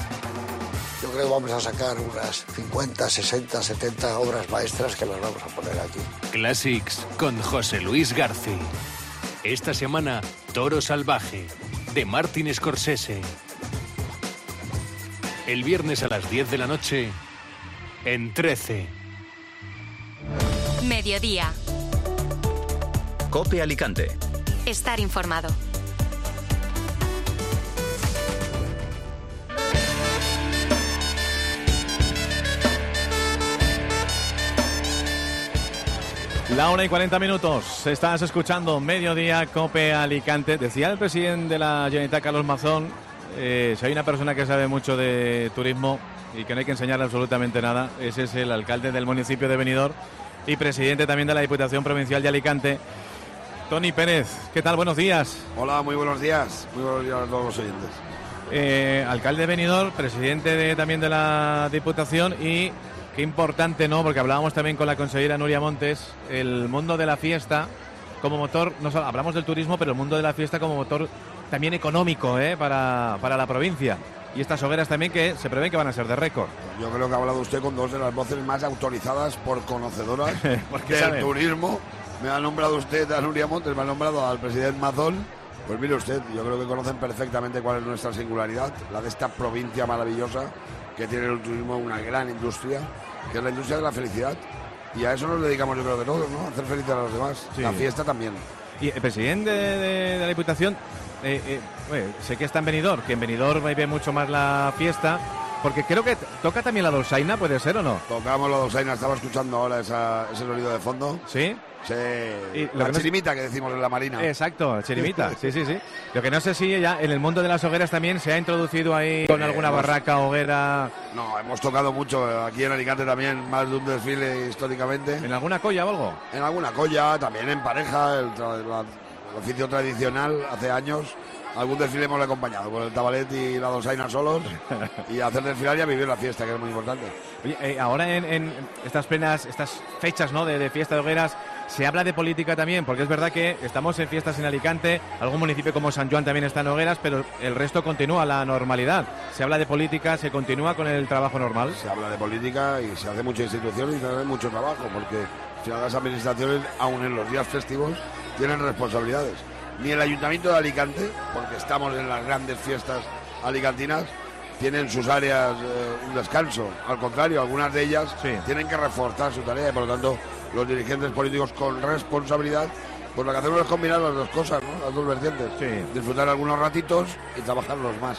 Yo creo que vamos a sacar unas 50, 60, 70 obras maestras que las vamos a poner aquí. Classics con José Luis García. Esta semana, Toro Salvaje, de Martin Scorsese. El viernes a las 10 de la noche, en 13. Mediodía. COPE Alicante. Estar informado. La 1:40. Estás escuchando Mediodía, COPE Alicante. Decía el presidente de la Generalitat, Carlos Mazón, si hay una persona que sabe mucho de turismo y que no hay que enseñarle absolutamente nada, ese es el alcalde del municipio de Benidorm y presidente también de la Diputación Provincial de Alicante, Toni Pérez. ¿Qué tal? Buenos días. Hola, muy buenos días. Muy buenos días a todos los oyentes. Alcalde de Benidorm, presidente también de la Diputación y qué importante, ¿no? Porque hablábamos también con la consejera Nuria Montes, el mundo de la fiesta como motor, no solo hablamos del turismo, pero el mundo de la fiesta como motor también económico, para la provincia. Y estas hogueras también que se prevén que van a ser de récord. Yo creo que ha hablado usted con dos de las voces más autorizadas por conocedoras del saben? turismo. Me ha nombrado usted a Nuria Montes, me ha nombrado al presidente Mazón. Pues mire usted, yo creo que conocen perfectamente cuál es nuestra singularidad, la de esta provincia maravillosa que tiene el turismo, una gran industria que es la industria de la felicidad. Y a eso nos dedicamos yo creo que todos, ¿no? A hacer felices a los demás. Sí. La fiesta también. Y el presidente de la Diputación, sé que está en Benidorm, que en Benidorm ve mucho más la fiesta, porque creo que toca también la dolçaina, ¿puede ser o no? Tocamos la dolçaina, estaba escuchando ahora ese sonido de fondo. ¿Sí? Sí, Y la que no chirimita que decimos en la Marina. Exacto, chirimita, sí. Lo que no sé si ya en el mundo de las hogueras también se ha introducido ahí con alguna barraca, hoguera. No, hemos tocado mucho, aquí en Alicante también, más de un desfile históricamente. ¿En alguna colla o algo? En alguna colla, también en pareja, el oficio tradicional, hace años. Algún desfile hemos acompañado con el tabalet y la dolçaina solos y hacer desfilar y a vivir la fiesta, que es muy importante. Oye, ahora en estas fechas, ¿no?, de fiesta de hogueras, se habla de política también, porque es verdad que estamos en fiestas en Alicante, algún municipio como San Juan también está en hogueras, pero el resto continúa la normalidad. Se habla de política, se continúa con el trabajo normal. Se habla de política y se hace mucha institución y se hace mucho trabajo, porque al final las administraciones, aún en los días festivos, tienen responsabilidades. Ni el Ayuntamiento de Alicante, porque estamos en las grandes fiestas alicantinas, tienen sus áreas un descanso. Al contrario, algunas de ellas tienen que reforzar su tarea y por lo tanto los dirigentes políticos con responsabilidad, pues lo que hacemos es combinar las dos cosas, ¿no? Las dos vertientes. Disfrutar algunos ratitos y trabajarlos más.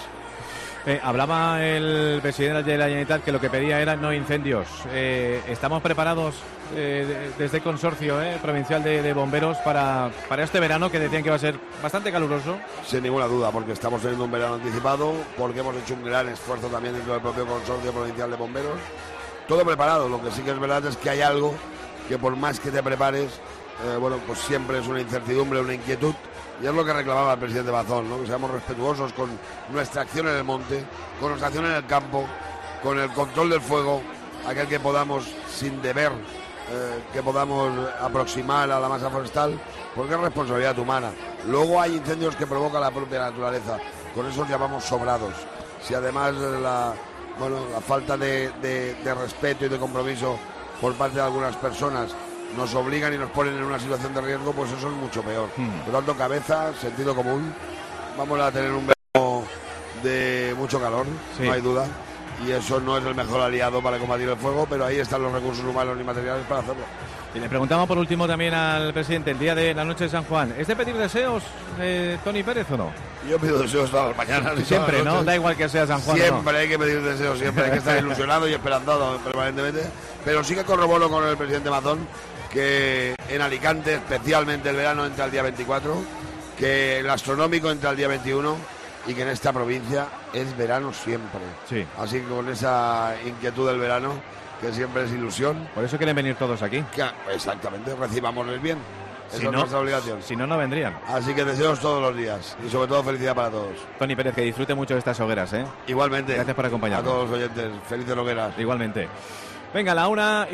Hablaba el presidente de la Generalitat que lo que pedía era no incendios. ¿Estamos preparados desde el consorcio provincial de bomberos para este verano, que decían que va a ser bastante caluroso? Sin ninguna duda, porque estamos teniendo un verano anticipado, porque hemos hecho un gran esfuerzo también dentro del propio consorcio provincial de bomberos. Todo preparado, lo que sí que es verdad es que hay algo que por más que te prepares, pues siempre es una incertidumbre, una inquietud. Y es lo que reclamaba el presidente Mazón, ¿no? Que seamos respetuosos con nuestra acción en el monte, con nuestra acción en el campo, con el control del fuego, aquel que podamos, sin deber, que podamos aproximar a la masa forestal, porque es responsabilidad humana. Luego hay incendios que provoca la propia naturaleza, con eso llamamos sobrados. Si además la falta de respeto y de compromiso por parte de algunas personas nos obligan y nos ponen en una situación de riesgo, pues eso es mucho peor. Por lo tanto, cabeza, sentido común. Vamos a tener un verano de mucho calor, no hay duda. Y eso no es el mejor aliado para combatir el fuego, pero ahí están los recursos humanos y materiales para hacerlo. Y le preguntamos por último también al presidente, el día de la noche de San Juan, ¿es de pedir deseos, Tony Pérez, o no? Yo pido deseos todas las mañanas. Siempre, ¿no? Da igual que sea San Juan. Siempre hay que pedir deseos, siempre hay que estar ilusionado y esperanzado permanentemente. Pero sí que corroboro con el presidente Mazón que en Alicante, especialmente el verano, entra el día 24, que el astronómico entra el día 21 y que en esta provincia es verano siempre. Sí. Así que con esa inquietud del verano, que siempre es ilusión. Por eso quieren venir todos aquí. Exactamente, recibámosles bien. Esa Si es no, nuestra obligación. Si no, no vendrían. Así que deseos todos los días y sobre todo felicidad para todos. Tony Pérez, que disfrute mucho de estas hogueras, ¿eh? Igualmente. Gracias por acompañarnos. A todos los oyentes, felices hogueras. Igualmente. Venga, la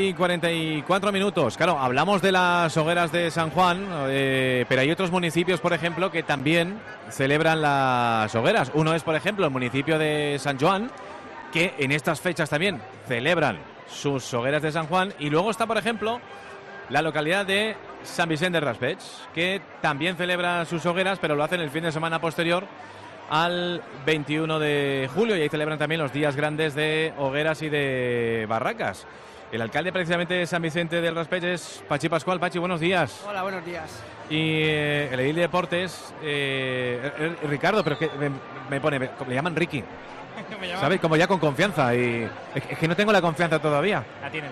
1:44. Claro, hablamos de las hogueras de San Juan, pero hay otros municipios, por ejemplo, que también celebran las hogueras. Uno es, por ejemplo, el municipio de San Joan, que en estas fechas también celebran sus hogueras de San Juan. Y luego está, por ejemplo, la localidad de San Vicente del Raspeig, que también celebra sus hogueras, pero lo hacen el fin de semana posterior al 21 de julio, y ahí celebran también los días grandes de hogueras y de barracas. El alcalde precisamente de San Vicente del Raspeig es Pachi Pascual. Pachi, buenos días. Hola, buenos días. Y el edil de deportes, Ricardo, pero es que me pone, le llaman Ricky. ¿Sabes? Como ya con confianza, y es que no tengo la confianza todavía. La tiene.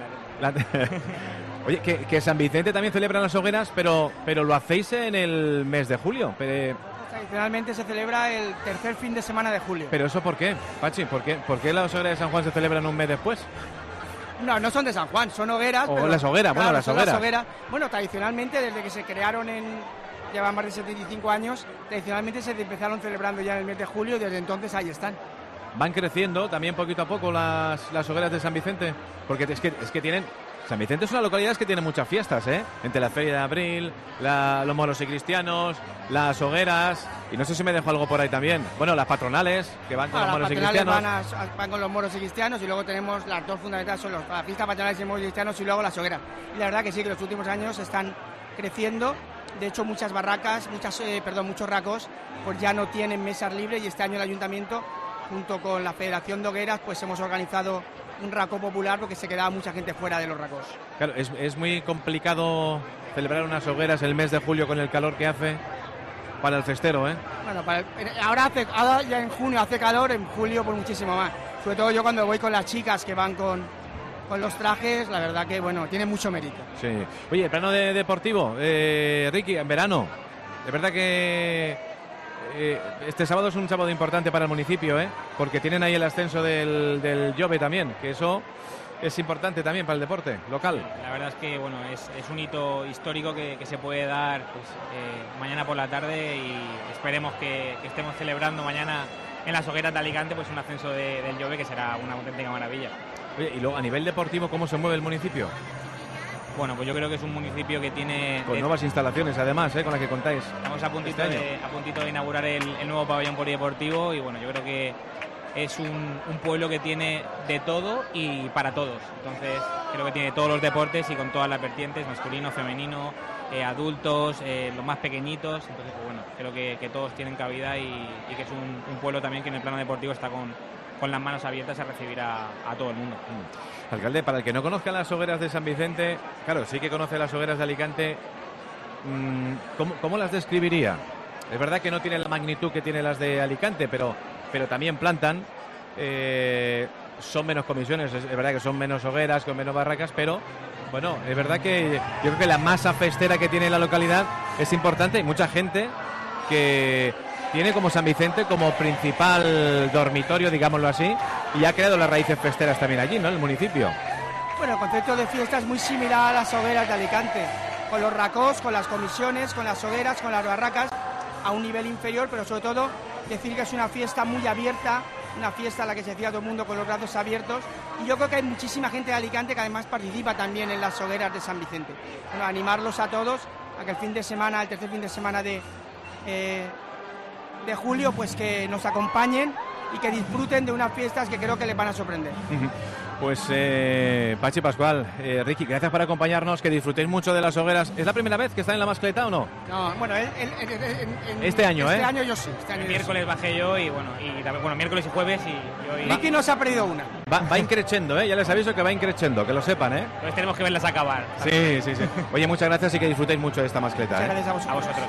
Oye, que San Vicente también celebra las hogueras, pero lo hacéis en el mes de julio. Tradicionalmente se celebra el tercer fin de semana de julio. ¿Pero eso por qué, Pachi? ¿Por qué las hogueras de San Juan se celebran un mes después? No son de San Juan, son hogueras. O pero, las hogueras, claro, las hogueras. Bueno, tradicionalmente, desde que se crearon llevan más de 75 años, tradicionalmente se empezaron celebrando ya en el mes de julio y desde entonces ahí están. Van creciendo también poquito a poco las hogueras de San Vicente, porque es que tienen... San Vicente es una localidad que tiene muchas fiestas, entre la Feria de Abril, los moros y cristianos, las hogueras, y no sé si me dejo algo por ahí también. Bueno, las patronales, que van con los moros y cristianos. Van con los moros y cristianos, y luego tenemos las dos fundamentales, son las fiestas patronales y moros y cristianos, y luego las hogueras. Y la verdad que sí, que los últimos años están creciendo. De hecho, muchas barracas, muchos racos, pues ya no tienen mesas libres, y este año el ayuntamiento, junto con la Federación de Hogueras, pues hemos organizado un raco popular porque se quedaba mucha gente fuera de los racos. Claro, es muy complicado celebrar unas hogueras el mes de julio con el calor que hace para el festero, ¿eh? Bueno, ahora ya en junio hace calor, en julio pues muchísimo más. Sobre todo yo cuando voy con las chicas que van con los trajes, la verdad que, bueno, tiene mucho mérito. Sí. Oye, el plano deportivo, Ricky, en verano, de verdad que este sábado es un sábado importante para el municipio, porque tienen ahí el ascenso del Jove también, que eso es importante también para el deporte local. La verdad es que bueno, es un hito histórico que se puede dar pues, mañana por la tarde, y esperemos que estemos celebrando mañana en las hogueras de Alicante pues un ascenso del Jove, que será una auténtica maravilla. Oye, y luego a nivel deportivo, ¿cómo se mueve el municipio? Bueno, pues yo creo que es un municipio que tiene... Con nuevas instalaciones, además, con las que contáis. Estamos a puntito de inaugurar el nuevo pabellón polideportivo, y bueno, yo creo que es un pueblo que tiene de todo y para todos. Entonces, creo que tiene todos los deportes y con todas las vertientes, masculino, femenino, adultos, los más pequeñitos. Entonces, pues bueno, creo que todos tienen cabida y que es un pueblo también que en el plano deportivo está con las manos abiertas a recibir a todo el mundo. Alcalde, para el que no conozca las hogueras de San Vicente, claro, sí que conoce las hogueras de Alicante, ¿cómo las describiría? Es verdad que no tienen la magnitud que tienen las de Alicante, pero también plantan, son menos comisiones, es verdad que son menos hogueras, con menos barracas, pero bueno, es verdad que yo creo que la masa festera que tiene la localidad es importante. Hay mucha gente que tiene como San Vicente como principal dormitorio, digámoslo así, y ha creado las raíces festeras también allí, ¿no?, en el municipio. Bueno, el concepto de fiesta es muy similar a las hogueras de Alicante, con los racos, con las comisiones, con las hogueras, con las barracas, a un nivel inferior, pero sobre todo decir que es una fiesta muy abierta, una fiesta a la que se hacía todo el mundo con los brazos abiertos, y yo creo que hay muchísima gente de Alicante que además participa también en las hogueras de San Vicente. Bueno, animarlos a todos a que el tercer fin de semana de julio, pues que nos acompañen y que disfruten de unas fiestas que creo que les van a sorprender. Pues Pachi Pascual, Ricky, gracias por acompañarnos, que disfrutéis mucho de las hogueras. ¿Es la primera vez que está en la mascleta o no? No, bueno, este año, este año yo sí. El miércoles bajé yo y también, miércoles y jueves y hoy... Ricky nos ha perdido una. Va increciendo, ya les aviso que va increciendo, que lo sepan, Pues tenemos que verlas acabar. Sí. Oye, muchas gracias y que disfrutéis mucho de esta mascleta. Muchas gracias a vosotros.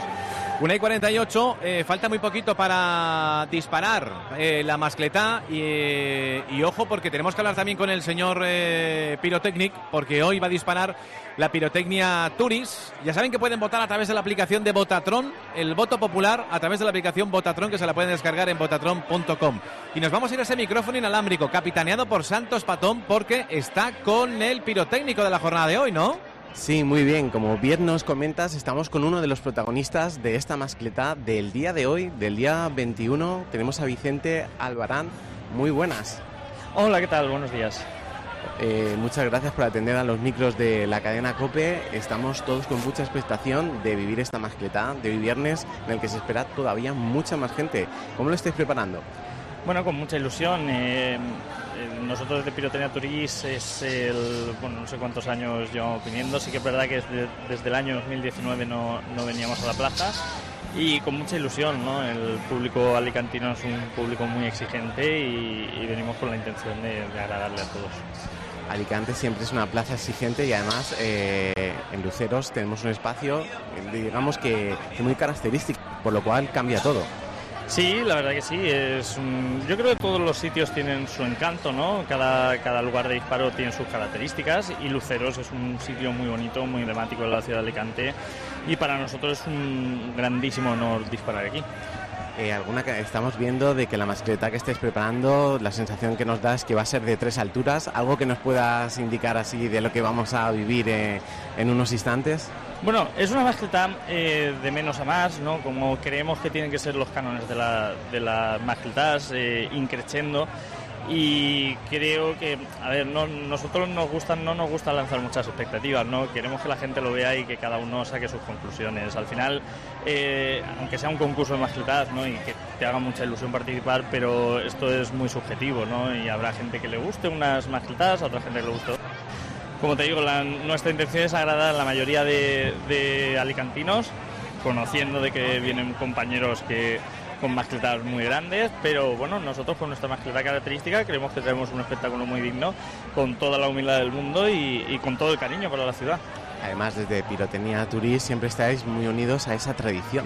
1:48, falta muy poquito para disparar la mascleta y ojo, porque tenemos que hablar también con el señor Pyrotechnic, porque hoy va a disparar la pirotecnia Turis. Ya saben que pueden votar a través de la aplicación de Votatron, el voto popular a través de la aplicación Votatron, que se la pueden descargar en votatron.com. Y nos vamos a ir a ese micrófono inalámbrico, capitaneado por Santos Patón, porque está con el pirotécnico de la jornada de hoy, ¿no? Sí, muy bien. Como bien nos comentas, estamos con uno de los protagonistas de esta mascleta del día de hoy, del día 21. Tenemos a Vicente Albarán. Muy buenas. Hola, ¿qué tal? Buenos días. Muchas gracias por atender a los micros de la cadena COPE. Estamos todos con mucha expectación de vivir esta mascleta de hoy viernes, en el que se espera todavía mucha más gente. ¿Cómo lo estáis preparando? Bueno, con mucha ilusión. Nosotros de Pirotecnia Turis no sé cuántos años llevamos viniendo. Sí que es verdad que desde el año 2019 no veníamos a la plaza, y con mucha ilusión, ¿no? El público alicantino es un público muy exigente y venimos con la intención de agradarle a todos. Alicante siempre es una plaza exigente y además en Luceros tenemos un espacio, digamos que muy característico, por lo cual cambia todo. Sí, la verdad que sí. Yo creo que todos los sitios tienen su encanto, ¿no? Cada lugar de disparo tiene sus características, y Luceros es un sitio muy bonito, muy emblemático de la ciudad de Alicante, y para nosotros es un grandísimo honor disparar aquí. Estamos viendo de que la mascleta que estáis preparando, la sensación que nos da es que va a ser de 3 alturas. ¿Algo que nos puedas indicar así de lo que vamos a vivir en unos instantes? Bueno, es una mascleta de menos a más, ¿no? Como creemos que tienen que ser los cánones de las mascletas, increciendo. Y creo que, nosotros no nos gusta lanzar muchas expectativas, ¿no? Queremos que la gente lo vea y que cada uno saque sus conclusiones. Al final, aunque sea un concurso de mascletas, ¿no? Y que te haga mucha ilusión participar, pero esto es muy subjetivo, ¿no? Y habrá gente que le guste unas mascletas, a otra gente que le guste. Como te digo, nuestra intención es agradar a la mayoría de alicantinos, conociendo de que vienen compañeros que con mascletas muy grandes, pero bueno, nosotros con nuestra mascleta característica creemos que tenemos un espectáculo muy digno, con toda la humildad del mundo y con todo el cariño para la ciudad. Además, desde Pirotecnia Tourist siempre estáis muy unidos a esa tradición.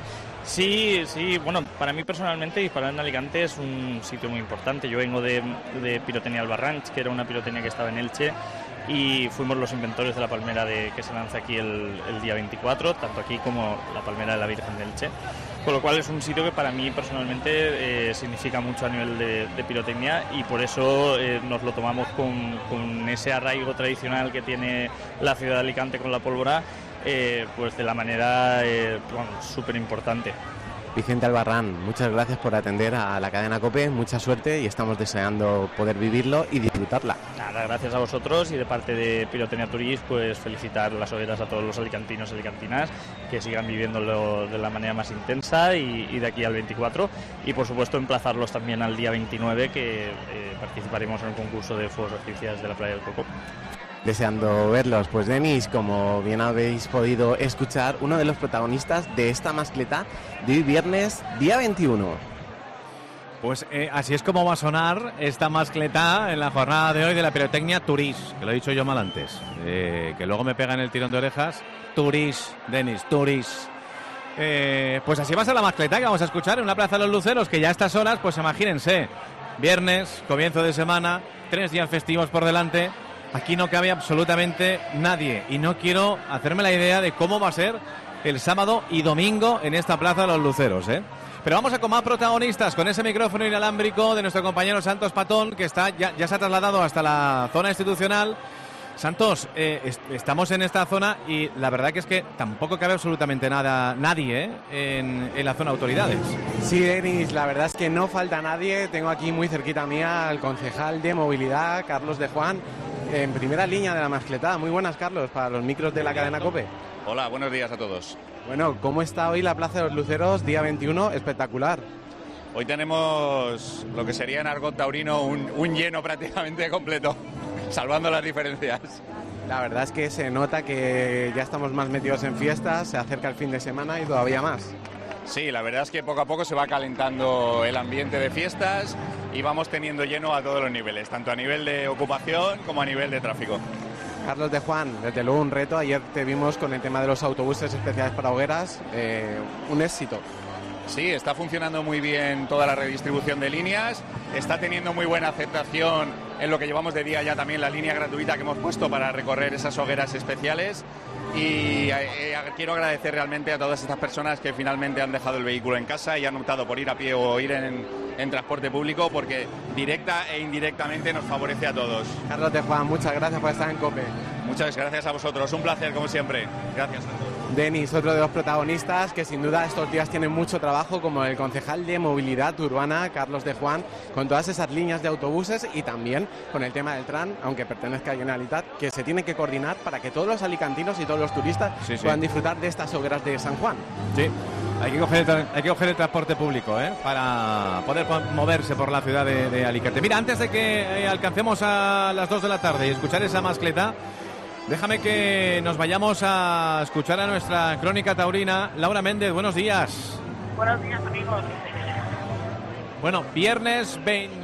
Sí, bueno, para mí personalmente disparar en Alicante es un sitio muy importante. Yo vengo de Pirotecnia Albarrans, que era una pirotecnia que estaba en Elche, y fuimos los inventores de la palmera que se lanza aquí el día 24, tanto aquí como la palmera de la Virgen de Elche. Con lo cual es un sitio que para mí personalmente significa mucho a nivel de pirotecnia, y por eso nos lo tomamos con ese arraigo tradicional que tiene la ciudad de Alicante con la pólvora, pues de la manera súper importante. Vicente Albarrán, muchas gracias por atender a la cadena COPE, mucha suerte y estamos deseando poder vivirlo y disfrutarla. Nada, gracias a vosotros, y de parte de Pirotecnia Tourist, pues felicitar las hogueras a todos los alicantinos y alicantinas, que sigan viviéndolo de la manera más intensa y de aquí al 24, y por supuesto emplazarlos también al día 29, que participaremos en el concurso de fuegos artificiales de la Playa del Coco. Deseando verlos. Pues Denis, como bien habéis podido escuchar, uno de los protagonistas de esta mascleta de hoy viernes, día 21. Pues así es como va a sonar esta mascleta en la jornada de hoy de la Pirotecnia Tourist, que lo he dicho yo mal antes, que luego me pegan el tirón de orejas. Tourist, Denis, Tourist. Pues así va a ser la mascleta que vamos a escuchar en una Plaza de los Luceros, que ya a estas horas, pues imagínense, viernes, comienzo de semana, 3 días festivos por delante. Aquí no cabe absolutamente nadie, y no quiero hacerme la idea de cómo va a ser el sábado y domingo en esta Plaza de los Luceros, ¿eh? Pero vamos a con más protagonistas, con ese micrófono inalámbrico de nuestro compañero Santos Patón, que ya se ha trasladado hasta la zona institucional. Santos, estamos en esta zona y la verdad que es que tampoco cabe absolutamente nadie en la zona autoridades. Sí, Denis, la verdad es que no falta nadie. Tengo aquí muy cerquita mía al concejal de movilidad, Carlos de Juan, en primera línea de la mascletada. Muy buenas, Carlos, para los micros de la cadena COPE. Hola, buenos días a todos. Bueno, ¿cómo está hoy la Plaza de los Luceros, día 21? Espectacular. Hoy tenemos lo que sería en argot taurino un lleno prácticamente completo, salvando las diferencias. La verdad es que se nota que ya estamos más metidos en fiestas, se acerca el fin de semana y todavía más. Sí, la verdad es que poco a poco se va calentando el ambiente de fiestas y vamos teniendo lleno a todos los niveles, tanto a nivel de ocupación como a nivel de tráfico. Carlos de Juan, desde luego un reto. Ayer te vimos con el tema de los autobuses especiales para hogueras, un éxito. Sí, está funcionando muy bien toda la redistribución de líneas, está teniendo muy buena aceptación en lo que llevamos de día ya también la línea gratuita que hemos puesto para recorrer esas hogueras especiales, y quiero agradecer realmente a todas estas personas que finalmente han dejado el vehículo en casa y han optado por ir a pie o ir en transporte público, porque directa e indirectamente nos favorece a todos. Carlos de Juan, muchas gracias por estar en COPE. Muchas gracias a vosotros, un placer como siempre. Gracias a todos. Denis, otro de los protagonistas que sin duda estos días tienen mucho trabajo, como el concejal de movilidad urbana, Carlos de Juan, con todas esas líneas de autobuses y también con el tema del tram, aunque pertenezca a Generalitat, que se tiene que coordinar para que todos los alicantinos y todos los turistas puedan disfrutar de estas hogueras de San Juan. Sí, hay que coger el transporte público para poder moverse por la ciudad de Alicante. Mira, antes de que alcancemos a las 2 de la tarde y escuchar esa mascleta, déjame que nos vayamos a escuchar a nuestra crónica taurina. Laura Méndez, buenos días. Buenos días, amigos. Bueno, viernes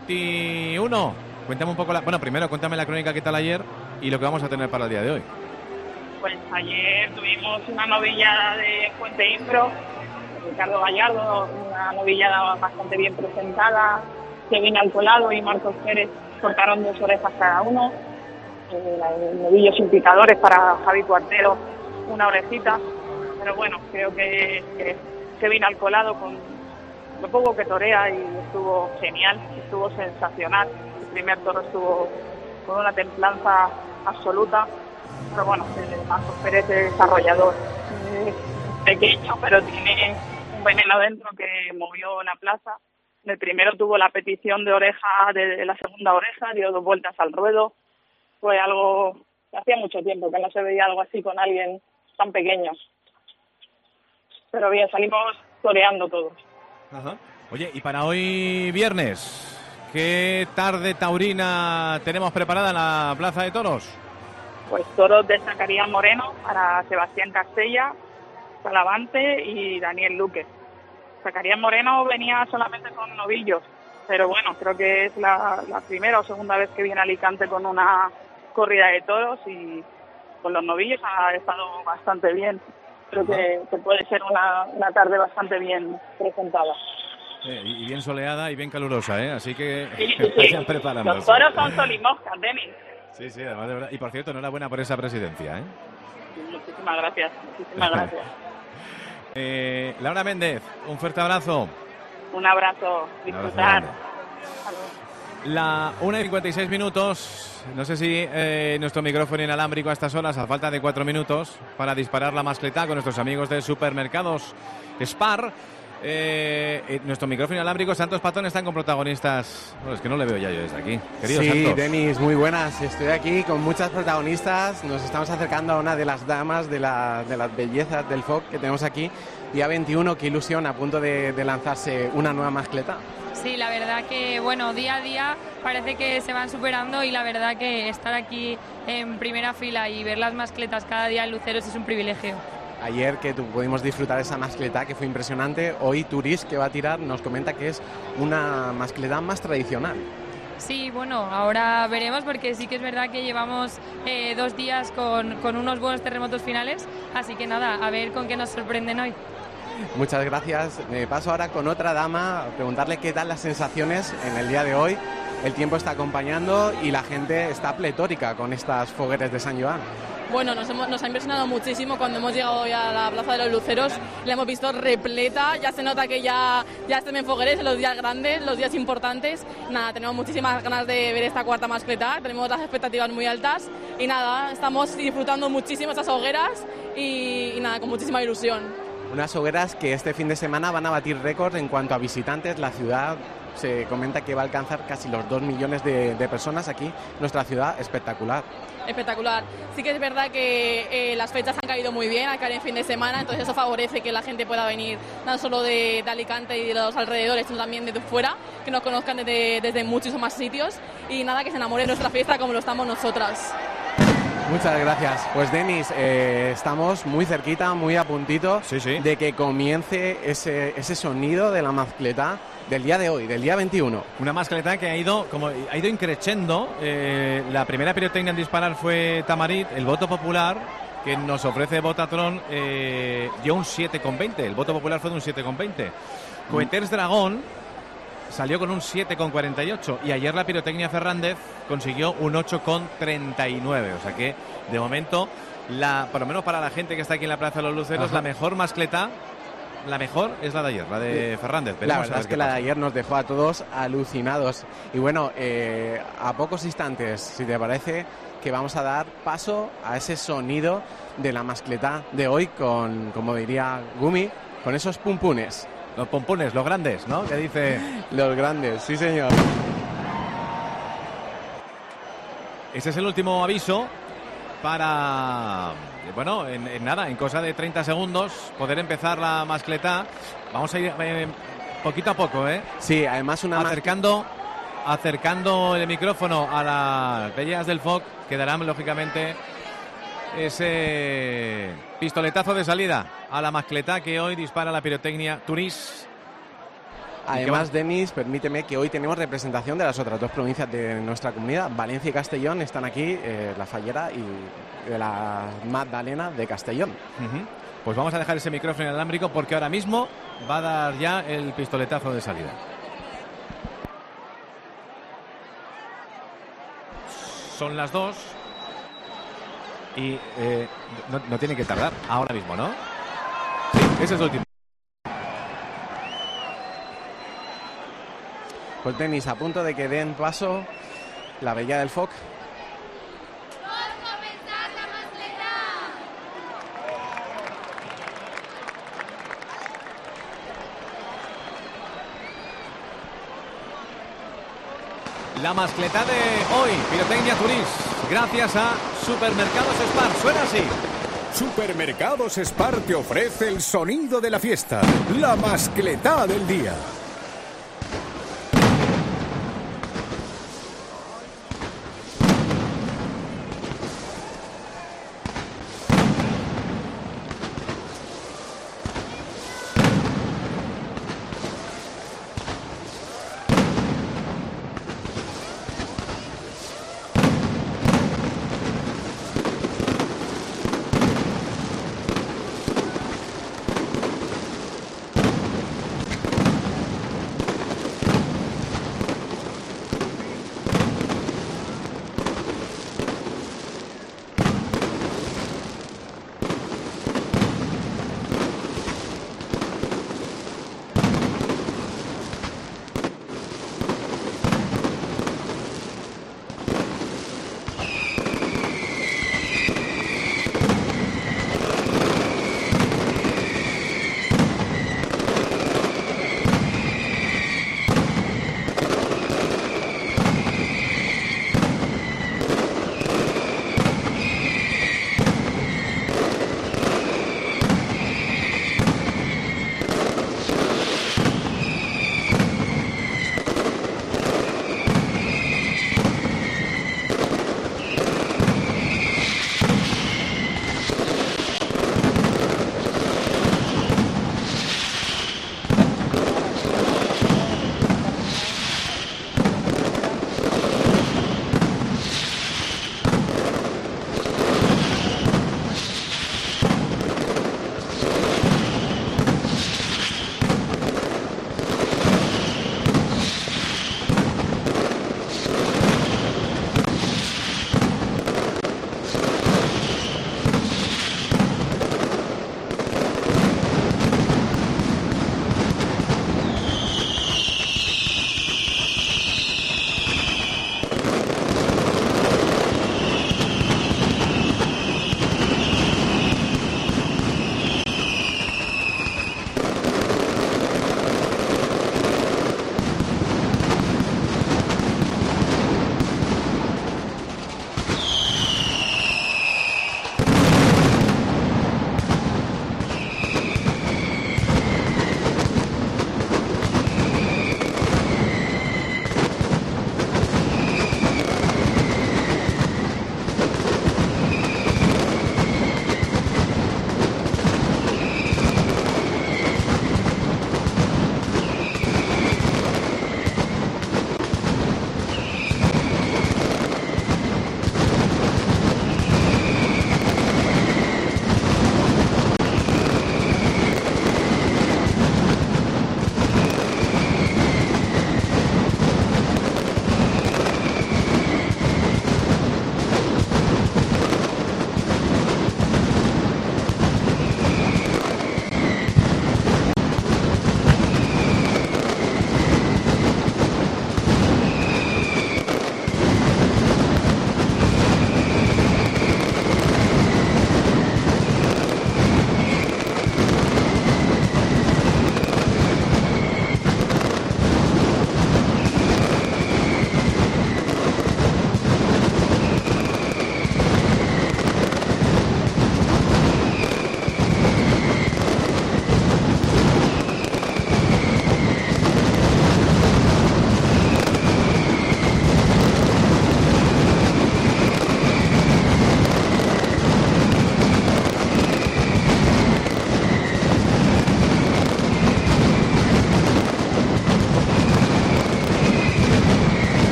21. Cuéntame un poco primero cuéntame la crónica, qué tal ayer y lo que vamos a tener para el día de hoy. Pues ayer tuvimos una novillada de Fuente Impro, Ricardo Gallardo, una novillada bastante bien presentada. Kevin Alcolado y Marcos Pérez cortaron 2 orejas cada uno. Novillos sin picadores para Javi Cuartero, una orejita, pero bueno, creo que Kevin Alcolado, con lo poco que torea, y estuvo genial, estuvo sensacional. El primer toro estuvo con una templanza absoluta, pero bueno, Marcos Pérez es desarrollador, pequeño, pero tiene un veneno dentro que movió la plaza. En el primero tuvo la petición de oreja de la segunda oreja, dio 2 vueltas al ruedo. Fue algo, hacía mucho tiempo que no se veía algo así con alguien tan pequeño. Pero bien, salimos toreando todos. Ajá. Oye, y para hoy viernes, ¿qué tarde taurina tenemos preparada en la Plaza de Toros? Pues toros de Zacarías Moreno para Sebastián Castella, Talavante y Daniel Luque. Zacarías Moreno venía solamente con novillos, pero bueno, creo que es la primera o segunda vez que viene a Alicante con una corrida de toros y con los novillos ha estado bastante bien. Creo que puede ser una tarde bastante bien presentada. Y bien soleada y bien calurosa, ¿eh? Así que Sí. vayan preparándose. Los toros son sol y moscas, Denis. Sí, además de verdad. Y por cierto, enhorabuena por esa presidencia, ¿eh? Muchísimas gracias, muchísimas gracias. Laura Méndez, un fuerte abrazo. Un abrazo, disfrutar. La 1:56 minutos. No sé si nuestro micrófono inalámbrico a estas horas, a falta de 4 minutos, para disparar la mascletá con nuestros amigos de Supermercados Spar. Nuestro micrófono inalámbrico, Santos Patón, están con protagonistas. Bueno, es que no le veo ya yo desde aquí. Querido Sí, Santos. Denis, muy buenas. Estoy aquí con muchas protagonistas. Nos estamos acercando a una de las damas de las bellezas del FOC que tenemos aquí. Día 21, qué ilusión, a punto de lanzarse una nueva mascletá. Sí, la verdad que, bueno, día a día parece que se van superando y la verdad que estar aquí en primera fila y ver las mascletas cada día en Luceros es un privilegio. Ayer que pudimos disfrutar de esa mascletá que fue impresionante, hoy Turís, que va a tirar, nos comenta que es una mascletá más tradicional. Sí, bueno, ahora veremos porque sí que es verdad que llevamos 2 días con unos buenos terremotos finales, así que nada, a ver con qué nos sorprenden hoy. Muchas gracias. Me paso ahora con otra dama a preguntarle qué tal las sensaciones en el día de hoy. El tiempo está acompañando y la gente está pletórica con estas fogueres de San Joan. Bueno, nos ha impresionado muchísimo cuando hemos llegado hoy a la Plaza de los Luceros. La hemos visto repleta, ya se nota que ya están en fogueres en los días grandes, los días importantes. Nada, tenemos muchísimas ganas de ver esta cuarta mascletá, tenemos las expectativas muy altas y nada, estamos disfrutando muchísimo estas hogueras y nada, con muchísima ilusión. Unas hogueras que este fin de semana van a batir récord en cuanto a visitantes. La ciudad se comenta que va a alcanzar casi los 2 millones de personas aquí. Nuestra ciudad, espectacular. Espectacular. Sí que es verdad que las fechas han caído muy bien, al caer en fin de semana, entonces eso favorece que la gente pueda venir no solo de Alicante y de los alrededores, sino también desde fuera, que nos conozcan desde muchos más sitios y nada, que se enamoren de nuestra fiesta como lo estamos nosotras. Muchas gracias. Pues Denis, estamos muy cerquita, muy a puntito de que comience ese sonido de la mascletá del día de hoy, del día 21. Una mascletá que ha ido increciendo. La primera pirotecnia en disparar fue Tamarit. El voto popular que nos ofrece Botatron dio un 7,20. El voto popular fue de un 7,20. Coheters Dragón salió con un 7,48 y ayer la pirotecnia Fernández consiguió un 8,39. O sea que, de momento, por lo menos para la gente que está aquí en la Plaza de los Luceros, la mejor mascletá, la mejor es la de ayer, la de Fernández. La verdad es que la de ayer nos dejó a todos alucinados. Y bueno, a pocos instantes, si te parece, que vamos a dar paso a ese sonido de la mascletá de hoy con, como diría Gumi, con esos pumpunes. Los pompones, los grandes, ¿no? ¿Qué dice? Los grandes, sí señor. Ese es el último aviso para, bueno, en nada, en cosa de 30 segundos, poder empezar la mascletá. Vamos a ir poquito a poco, ¿eh? Sí, además acercando el micrófono a las bellas del FOC, quedarán, lógicamente, ese pistoletazo de salida a la mascletá que hoy dispara la pirotecnia Turís. Además, Denis, permíteme que hoy tenemos representación de las otras 2 provincias de nuestra comunidad. Valencia y Castellón están aquí, la Fallera y de la Magdalena de Castellón. Pues vamos a dejar ese micrófono inalámbrico porque ahora mismo va a dar ya el pistoletazo de salida. Son las 2 y no tiene que tardar ahora mismo, ¿no? Sí, ese es el último. Pues Denis, a punto de que den paso la bella del FOC. La mascletá de hoy, pirotecnia Turís, gracias a Supermercados Spar. Suena así. Supermercados Spar te ofrece el sonido de la fiesta, la mascletá del día.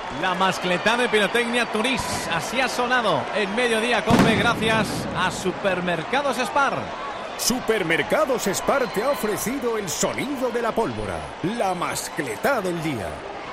La mascletá de Pirotecnia Turís. Así ha sonado en Mediodía Cope gracias a Supermercados Spar. Supermercados Spar te ha ofrecido el sonido de la pólvora, la mascletá del día.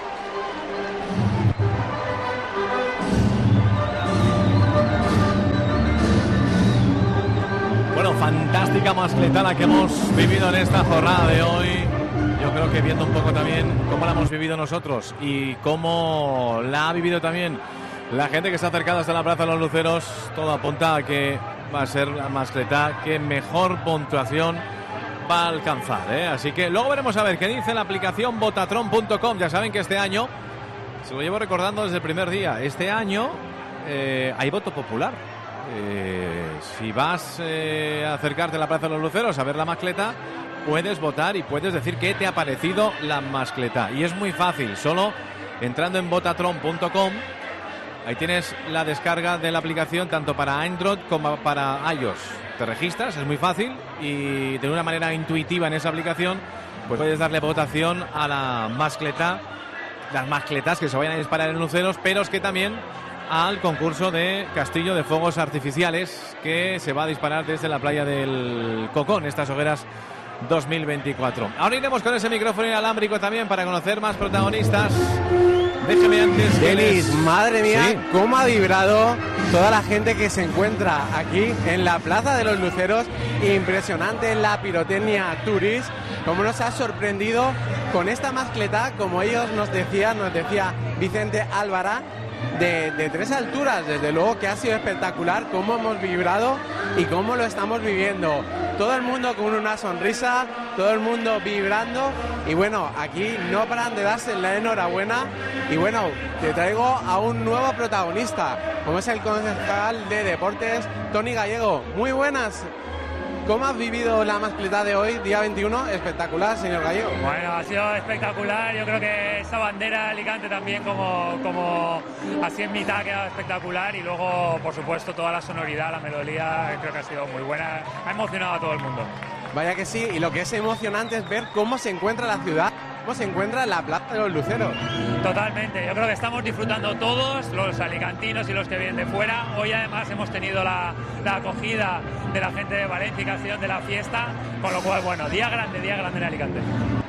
Bueno, fantástica mascletá la que hemos vivido en esta jornada de hoy. Yo creo que viendo un poco también cómo la hemos vivido nosotros y cómo la ha vivido también la gente que está acercada hasta la Plaza de los Luceros, todo apunta a que va a ser la mascletá que mejor puntuación va a alcanzar, ¿eh? Así que luego veremos a ver qué dice la aplicación Votatron.com. Ya saben que este año, se lo llevo recordando desde el primer día, este año hay voto popular. Si vas a acercarte a la Plaza de los Luceros a ver la mascletá, puedes votar y puedes decir qué te ha parecido la mascletá. Y es muy fácil, solo entrando en Votatron.com. Ahí tienes la descarga de la aplicación tanto para Android como para iOS. Te registras, es muy fácil y de una manera intuitiva en esa aplicación pues puedes darle votación a la mascletá, las mascletás que se vayan a disparar en Luceros, pero es que también al concurso de Castillo de Fuegos Artificiales que se va a disparar desde la playa del Cocón, estas hogueras 2024. Ahora iremos con ese micrófono inalámbrico también para conocer más protagonistas. Déjeme antes. Denis, madre mía, sí, cómo ha vibrado toda la gente que se encuentra aquí en la Plaza de los Luceros. Impresionante la Pirotecnia Turís. Cómo nos ha sorprendido con esta mascletá, como ellos nos decía Vicente Álvara, de 3 alturas. Desde luego que ha sido espectacular cómo hemos vibrado y cómo lo estamos viviendo. Todo el mundo con una sonrisa, todo el mundo vibrando. Y bueno, aquí no paran de darse la enhorabuena. Y bueno, te traigo a un nuevo protagonista, como es el concejal de Deportes, Toni Gallego. Muy buenas. ¿Cómo has vivido la mascletá de hoy, día 21? Espectacular, señor Gallego. Bueno, ha sido espectacular. Yo creo que esa bandera de Alicante también como así en mitad ha quedado espectacular. Y luego, por supuesto, toda la sonoridad, la melodía, creo que ha sido muy buena. Ha emocionado a todo el mundo. Vaya que sí, y lo que es emocionante es ver cómo se encuentra la ciudad, cómo se encuentra la Plaza de los Luceros. Totalmente, yo creo que estamos disfrutando todos, los alicantinos y los que vienen de fuera. Hoy además hemos tenido la acogida de la gente de Valencia y Castellón de la fiesta, con lo cual, bueno, día grande en Alicante.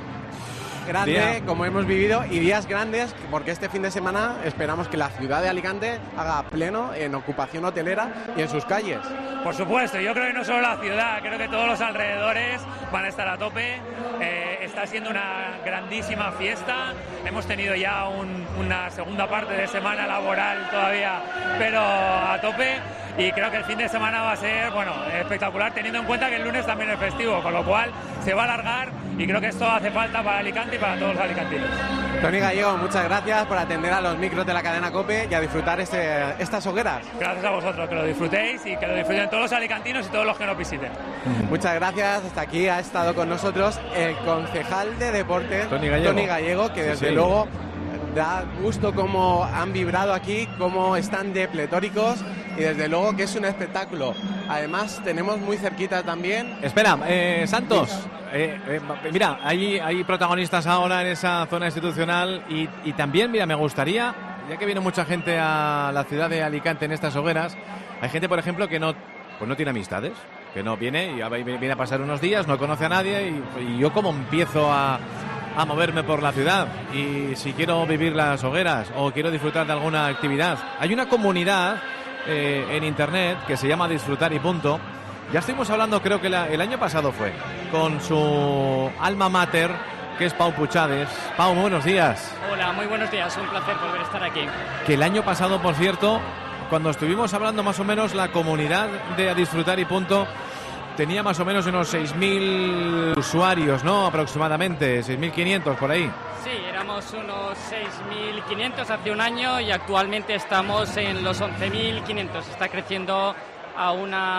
Grande, como hemos vivido, y días grandes, porque este fin de semana esperamos que la ciudad de Alicante haga pleno en ocupación hotelera y en sus calles. Por supuesto, yo creo que no solo la ciudad, creo que todos los alrededores van a estar a tope. Está siendo una grandísima fiesta. Hemos tenido ya una segunda parte de semana laboral todavía, pero a tope. Y creo que el fin de semana va a ser, bueno, espectacular, teniendo en cuenta que el lunes también es festivo, con lo cual se va a alargar y creo que esto hace falta para Alicante y para todos los alicantinos. Toni Gallego, muchas gracias por atender a los micros de la cadena COPE y a disfrutar estas hogueras. Gracias a vosotros, que lo disfrutéis y que lo disfruten todos los alicantinos y todos los que nos visiten. Muchas gracias, hasta aquí ha estado con nosotros el concejal de Deportes, Toni Gallego, que desde luego da gusto cómo han vibrado aquí, cómo están de pletóricos y desde luego que es un espectáculo. Además tenemos muy cerquita también... Espera, Santos, mira, hay protagonistas ahora en esa zona institucional y también, mira, me gustaría, ya que viene mucha gente a la ciudad de Alicante en estas hogueras, hay gente, por ejemplo, que no tiene amistades, que no viene y viene a pasar unos días, no conoce a nadie y yo como empiezo a moverme por la ciudad y si quiero vivir las hogueras o quiero disfrutar de alguna actividad. Hay una comunidad en internet que se llama Disfrutar y Punto. Ya estuvimos hablando, creo que el año pasado fue, con su alma mater, que es Pau Puchades. Pau, buenos días. Hola, muy buenos días, un placer volver a estar aquí. Que el año pasado, por cierto, cuando estuvimos hablando más o menos, la comunidad de Disfrutar y Punto tenía más o menos unos 6.000 usuarios, ¿no? Aproximadamente, 6.500 por ahí. Sí, éramos unos 6.500 hace un año y actualmente estamos en los 11.500. Está creciendo a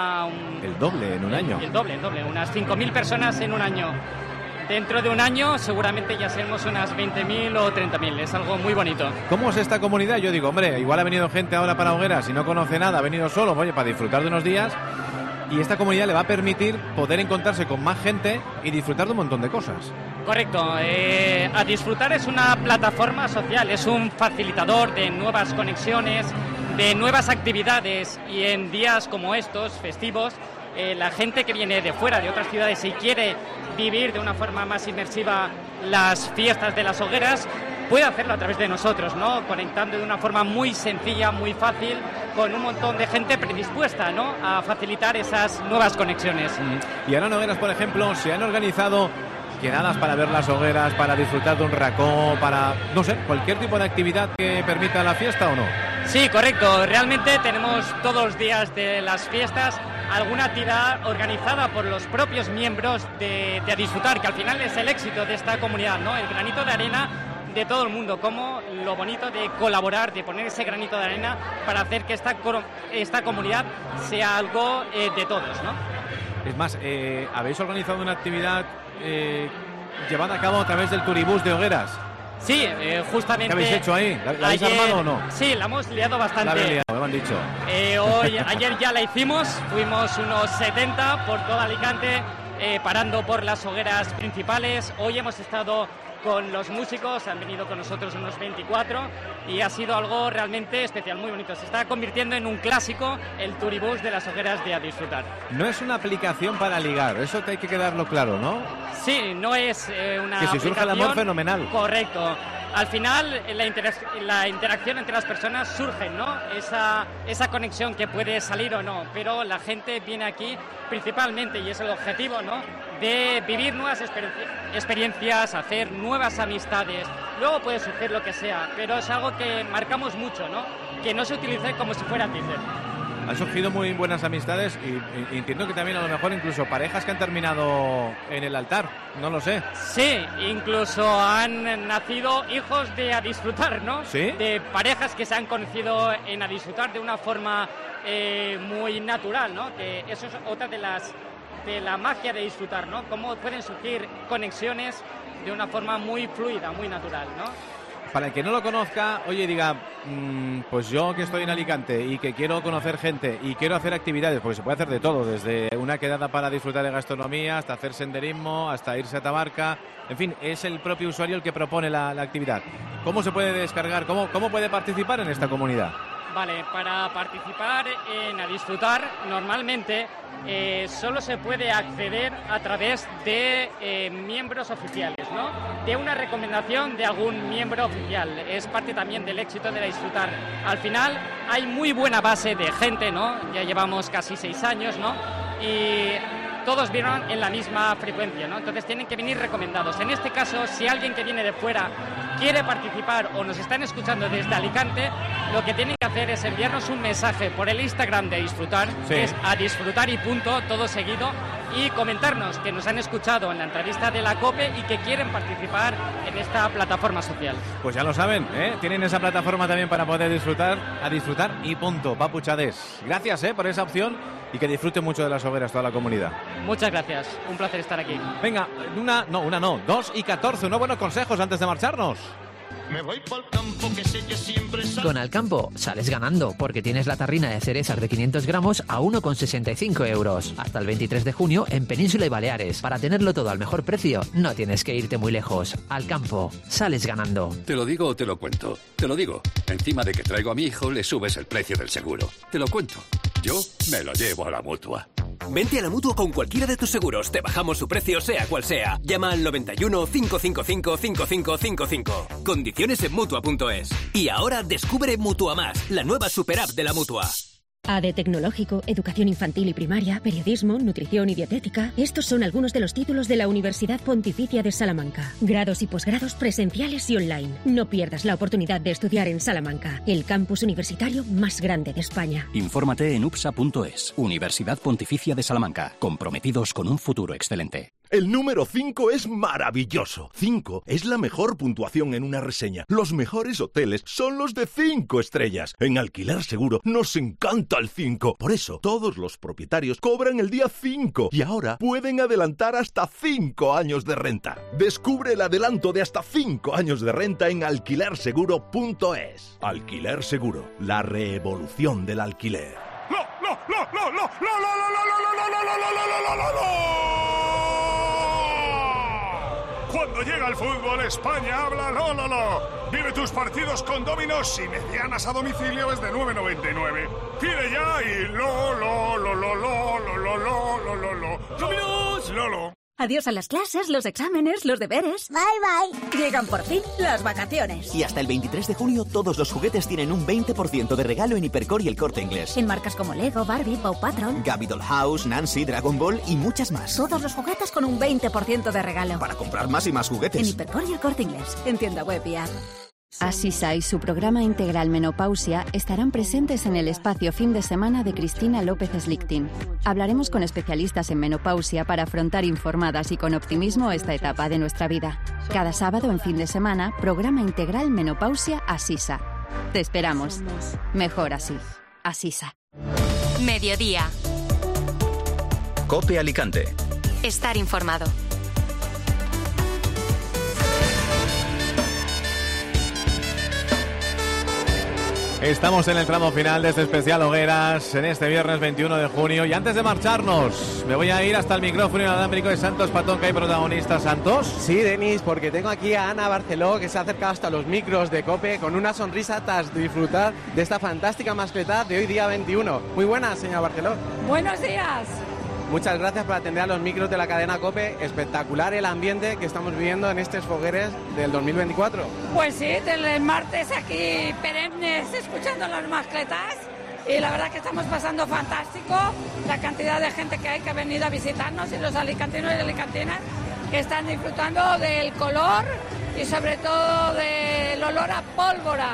el doble en un año. El doble, unas 5.000 personas en un año. Dentro de un año seguramente ya seremos unas 20.000 o 30.000. Es algo muy bonito. ¿Cómo es esta comunidad? Yo digo, hombre, igual ha venido gente ahora para hogueras y no conoce nada, ha venido solo, oye, para disfrutar de unos días. y esta comunidad le va a permitir poder encontrarse con más gente y disfrutar de un montón de cosas. Correcto. A Disfrutar es una plataforma social, es un facilitador de nuevas conexiones, de nuevas actividades, y en días como estos, festivos, la gente que viene de fuera, de otras ciudades, y quiere vivir de una forma más inmersiva las fiestas de las hogueras, puede hacerlo a través de nosotros, ¿no? Conectando de una forma muy sencilla, muy fácil, con un montón de gente predispuesta, ¿no?, a facilitar esas nuevas conexiones. Y ahora en Hogueras, por ejemplo, se han organizado quedadas para ver las hogueras, para disfrutar de un racó, para, no sé, cualquier tipo de actividad que permita la fiesta, ¿o no? Sí, correcto. Realmente tenemos todos los días de las fiestas alguna actividad organizada por los propios miembros de A Disfrutar, que al final es el éxito de esta comunidad, ¿no? El granito de arena de todo el mundo, como lo bonito de colaborar, de poner ese granito de arena para hacer que esta comunidad sea algo de todos, ¿no? Es más, habéis organizado una actividad llevada a cabo a través del turibús de Hogueras. Sí, justamente. ¿Qué habéis hecho ahí? ¿La habéis armado o no? Sí, la hemos liado bastante. La habéis liado, me han dicho. Ayer ya la hicimos, fuimos unos 70 por toda Alicante, parando por las hogueras principales. Hoy hemos estado con los músicos, han venido con nosotros unos 24 y ha sido algo realmente especial, muy bonito. Se está convirtiendo en un clásico el turibús de las hogueras de A Disfrutar. No es una aplicación para ligar, eso te hay que quedarlo claro, ¿no? Sí, no es una que si surge el amor, fenomenal. Correcto. Al final, la interacción entre las personas surge, ¿no? Esa conexión que puede salir o no, pero la gente viene aquí principalmente, y es el objetivo, ¿no?, de vivir nuevas experiencias, hacer nuevas amistades. Luego puede surgir lo que sea, pero es algo que marcamos mucho, ¿no?, que no se utilice como si fuera Tinder. Han surgido muy buenas amistades y entiendo que también a lo mejor incluso parejas que han terminado en el altar, no lo sé. Sí, incluso han nacido hijos de A Disfrutar, ¿no? ¿Sí? De parejas que se han conocido en A Disfrutar de una forma muy natural, ¿no? Que eso es otra de la magia de Disfrutar, ¿no? Cómo pueden surgir conexiones de una forma muy fluida, muy natural, ¿no? Para el que no lo conozca, oye, diga, pues yo que estoy en Alicante y que quiero conocer gente y quiero hacer actividades, porque se puede hacer de todo, desde una quedada para disfrutar de gastronomía hasta hacer senderismo, hasta irse a Tabarca, en fin, es el propio usuario el que propone la actividad. ¿Cómo se puede descargar? ¿Cómo puede participar en esta comunidad? Vale, para participar en A Disfrutar, normalmente solo se puede acceder a través de miembros oficiales, ¿no? De una recomendación de algún miembro oficial. Es parte también del éxito de A Disfrutar. Al final hay muy buena base de gente, ¿no? Ya llevamos casi 6 años, ¿no? Y todos vienen en la misma frecuencia, ¿no? Entonces tienen que venir recomendados. En este caso, si alguien que viene de fuera quiere participar o nos están escuchando desde Alicante, lo que tienen que hacer es enviarnos un mensaje por el Instagram de Disfrutar, sí, que es A Disfrutar y punto, todo seguido, y comentarnos que nos han escuchado en la entrevista de la COPE y que quieren participar en esta plataforma social. Pues ya lo saben, ¿eh? Tienen esa plataforma también para poder disfrutar, A Disfrutar y punto, Papuchades. Gracias, por esa opción y que disfruten mucho de las hogueras toda la comunidad. Muchas gracias, un placer estar aquí. Venga, 2 y 14, unos buenos consejos antes de marcharnos. Me voy pa'l campo, que sé que siempre Con Alcampo sales ganando porque tienes la tarrina de cerezas de 500 gramos a 1,65 euros. Hasta el 23 de junio en Península y Baleares. Para tenerlo todo al mejor precio, no tienes que irte muy lejos. Alcampo, sales ganando. ¿Te lo digo o te lo cuento? Te lo digo. Encima de que traigo a mi hijo, le subes el precio del seguro. Te lo cuento. Yo me lo llevo a la Mutua. Vente a la Mutua con cualquiera de tus seguros. Te bajamos su precio, sea cual sea. Llama al 91 555 5555. Condiciones en Mutua.es. Y ahora descubre Mutua Más, la nueva superapp de la Mutua. AD Tecnológico, Educación Infantil y Primaria, Periodismo, Nutrición y Dietética. Estos son algunos de los títulos de la Universidad Pontificia de Salamanca. Grados y posgrados presenciales y online. No pierdas la oportunidad de estudiar en Salamanca, el campus universitario más grande de España. Infórmate en upsa.es. Universidad Pontificia de Salamanca. Comprometidos con un futuro excelente. El número 5 es maravilloso. 5 es la mejor puntuación en una reseña. Los mejores hoteles son los de 5 estrellas. En Alquiler Seguro nos encanta el 5. Por eso, todos los propietarios cobran el día 5 y ahora pueden adelantar hasta 5 años de renta. Descubre el adelanto de hasta 5 años de renta en alquilerseguro.es. Alquiler Seguro, la revolución del alquiler. ¡No! Cuando llega el fútbol, España habla lo. Vive tus partidos con Dominos y medianas a domicilio desde 9,99. Pide ya y lo. ¡Dominos! Lolo. Adiós a las clases, los exámenes, los deberes. Bye, bye. Llegan por fin las vacaciones. Y hasta el 23 de junio todos los juguetes tienen un 20% de regalo en Hipercor y El Corte Inglés. En marcas como Lego, Barbie, Paw Patrol, Gabby Dollhouse, Nancy, Dragon Ball y muchas más. Todos los juguetes con un 20% de regalo. Para comprar más y más juguetes. En Hipercor y El Corte Inglés. En tienda web y app. Asisa y su programa integral Menopausia estarán presentes en el espacio fin de semana de Cristina López Slichting. Hablaremos con especialistas en menopausia para afrontar informadas y con optimismo esta etapa de nuestra vida. Cada sábado en fin de semana, programa integral Menopausia Asisa. Te esperamos. Mejor así. Asisa. Mediodía. COPE Alicante. Estar informado. Estamos en el tramo final de este especial Hogueras en este viernes 21 de junio y antes de marcharnos me voy a ir hasta el micrófono inalámbrico de Santos Patón, que hay protagonistas. ¿Santos? Sí, Denis, porque tengo aquí a Ana Barceló, que se ha acercado hasta los micros de COPE con una sonrisa tras disfrutar de esta fantástica mascletá de hoy día 21. Muy buenas, señora Barceló. Buenos días. Muchas gracias por atender a los micros de la cadena COPE. Espectacular el ambiente que estamos viviendo en estos fogueres del 2024. Pues sí, desde el martes aquí perennes escuchando las mascletas y la verdad que estamos pasando fantástico. La cantidad de gente que hay que ha venido a visitarnos y los alicantinos y alicantinas que están disfrutando del color y sobre todo del olor a pólvora.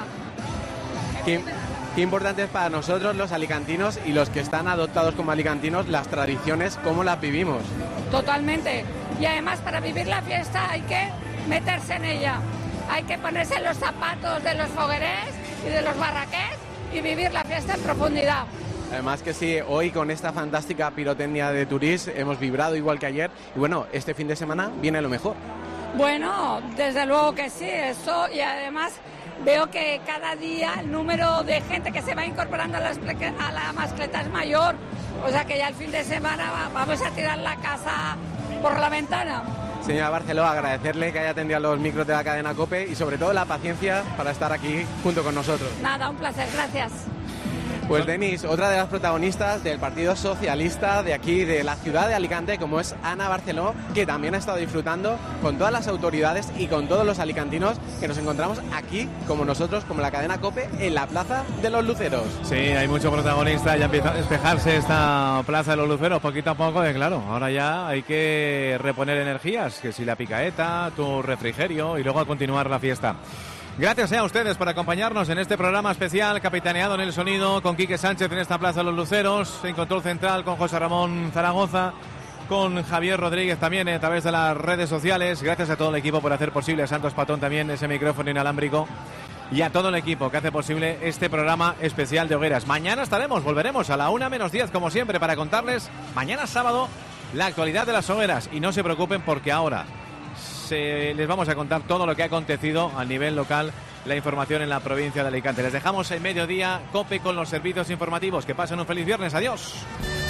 Qué importante es para nosotros los alicantinos y los que están adoptados como alicantinos las tradiciones, cómo las vivimos. Totalmente. Y además para vivir la fiesta hay que meterse en ella. Hay que ponerse los zapatos de los foguerés y de los barraqués y vivir la fiesta en profundidad. Además que sí, hoy con esta fantástica pirotecnia de Turís hemos vibrado igual que ayer. Y bueno, este fin de semana viene lo mejor. Bueno, desde luego que sí, eso, y además veo que cada día el número de gente que se va incorporando a la mascleta es mayor, o sea que ya el fin de semana vamos a tirar la casa por la ventana. Señora Barceló, agradecerle que haya atendido a los micros de la cadena COPE y sobre todo la paciencia para estar aquí junto con nosotros. Nada, un placer, gracias. Pues Denis, otra de las protagonistas del Partido Socialista de aquí, de la ciudad de Alicante, como es Ana Barceló, que también ha estado disfrutando con todas las autoridades y con todos los alicantinos que nos encontramos aquí, como nosotros, como la cadena COPE, en la Plaza de los Luceros. Sí, hay mucho protagonista, ya empieza a despejarse esta Plaza de los Luceros poquito a poco, claro, ahora ya hay que reponer energías, que si la picaeta, tu refrigerio y luego a continuar la fiesta. Gracias a ustedes por acompañarnos en este programa especial capitaneado en el sonido con Quique Sánchez en esta Plaza de los Luceros, en control central con José Ramón Zaragoza, con Javier Rodríguez también a través de las redes sociales. Gracias a todo el equipo por hacer posible, a Santos Patón también ese micrófono inalámbrico y a todo el equipo que hace posible este programa especial de Hogueras. Mañana volveremos a la 1:10 como siempre para contarles mañana sábado la actualidad de las hogueras y no se preocupen porque ahora les vamos a contar todo lo que ha acontecido a nivel local, la información en la provincia de Alicante. Les dejamos en mediodía COPE con los servicios informativos. Que pasen un feliz viernes. Adiós.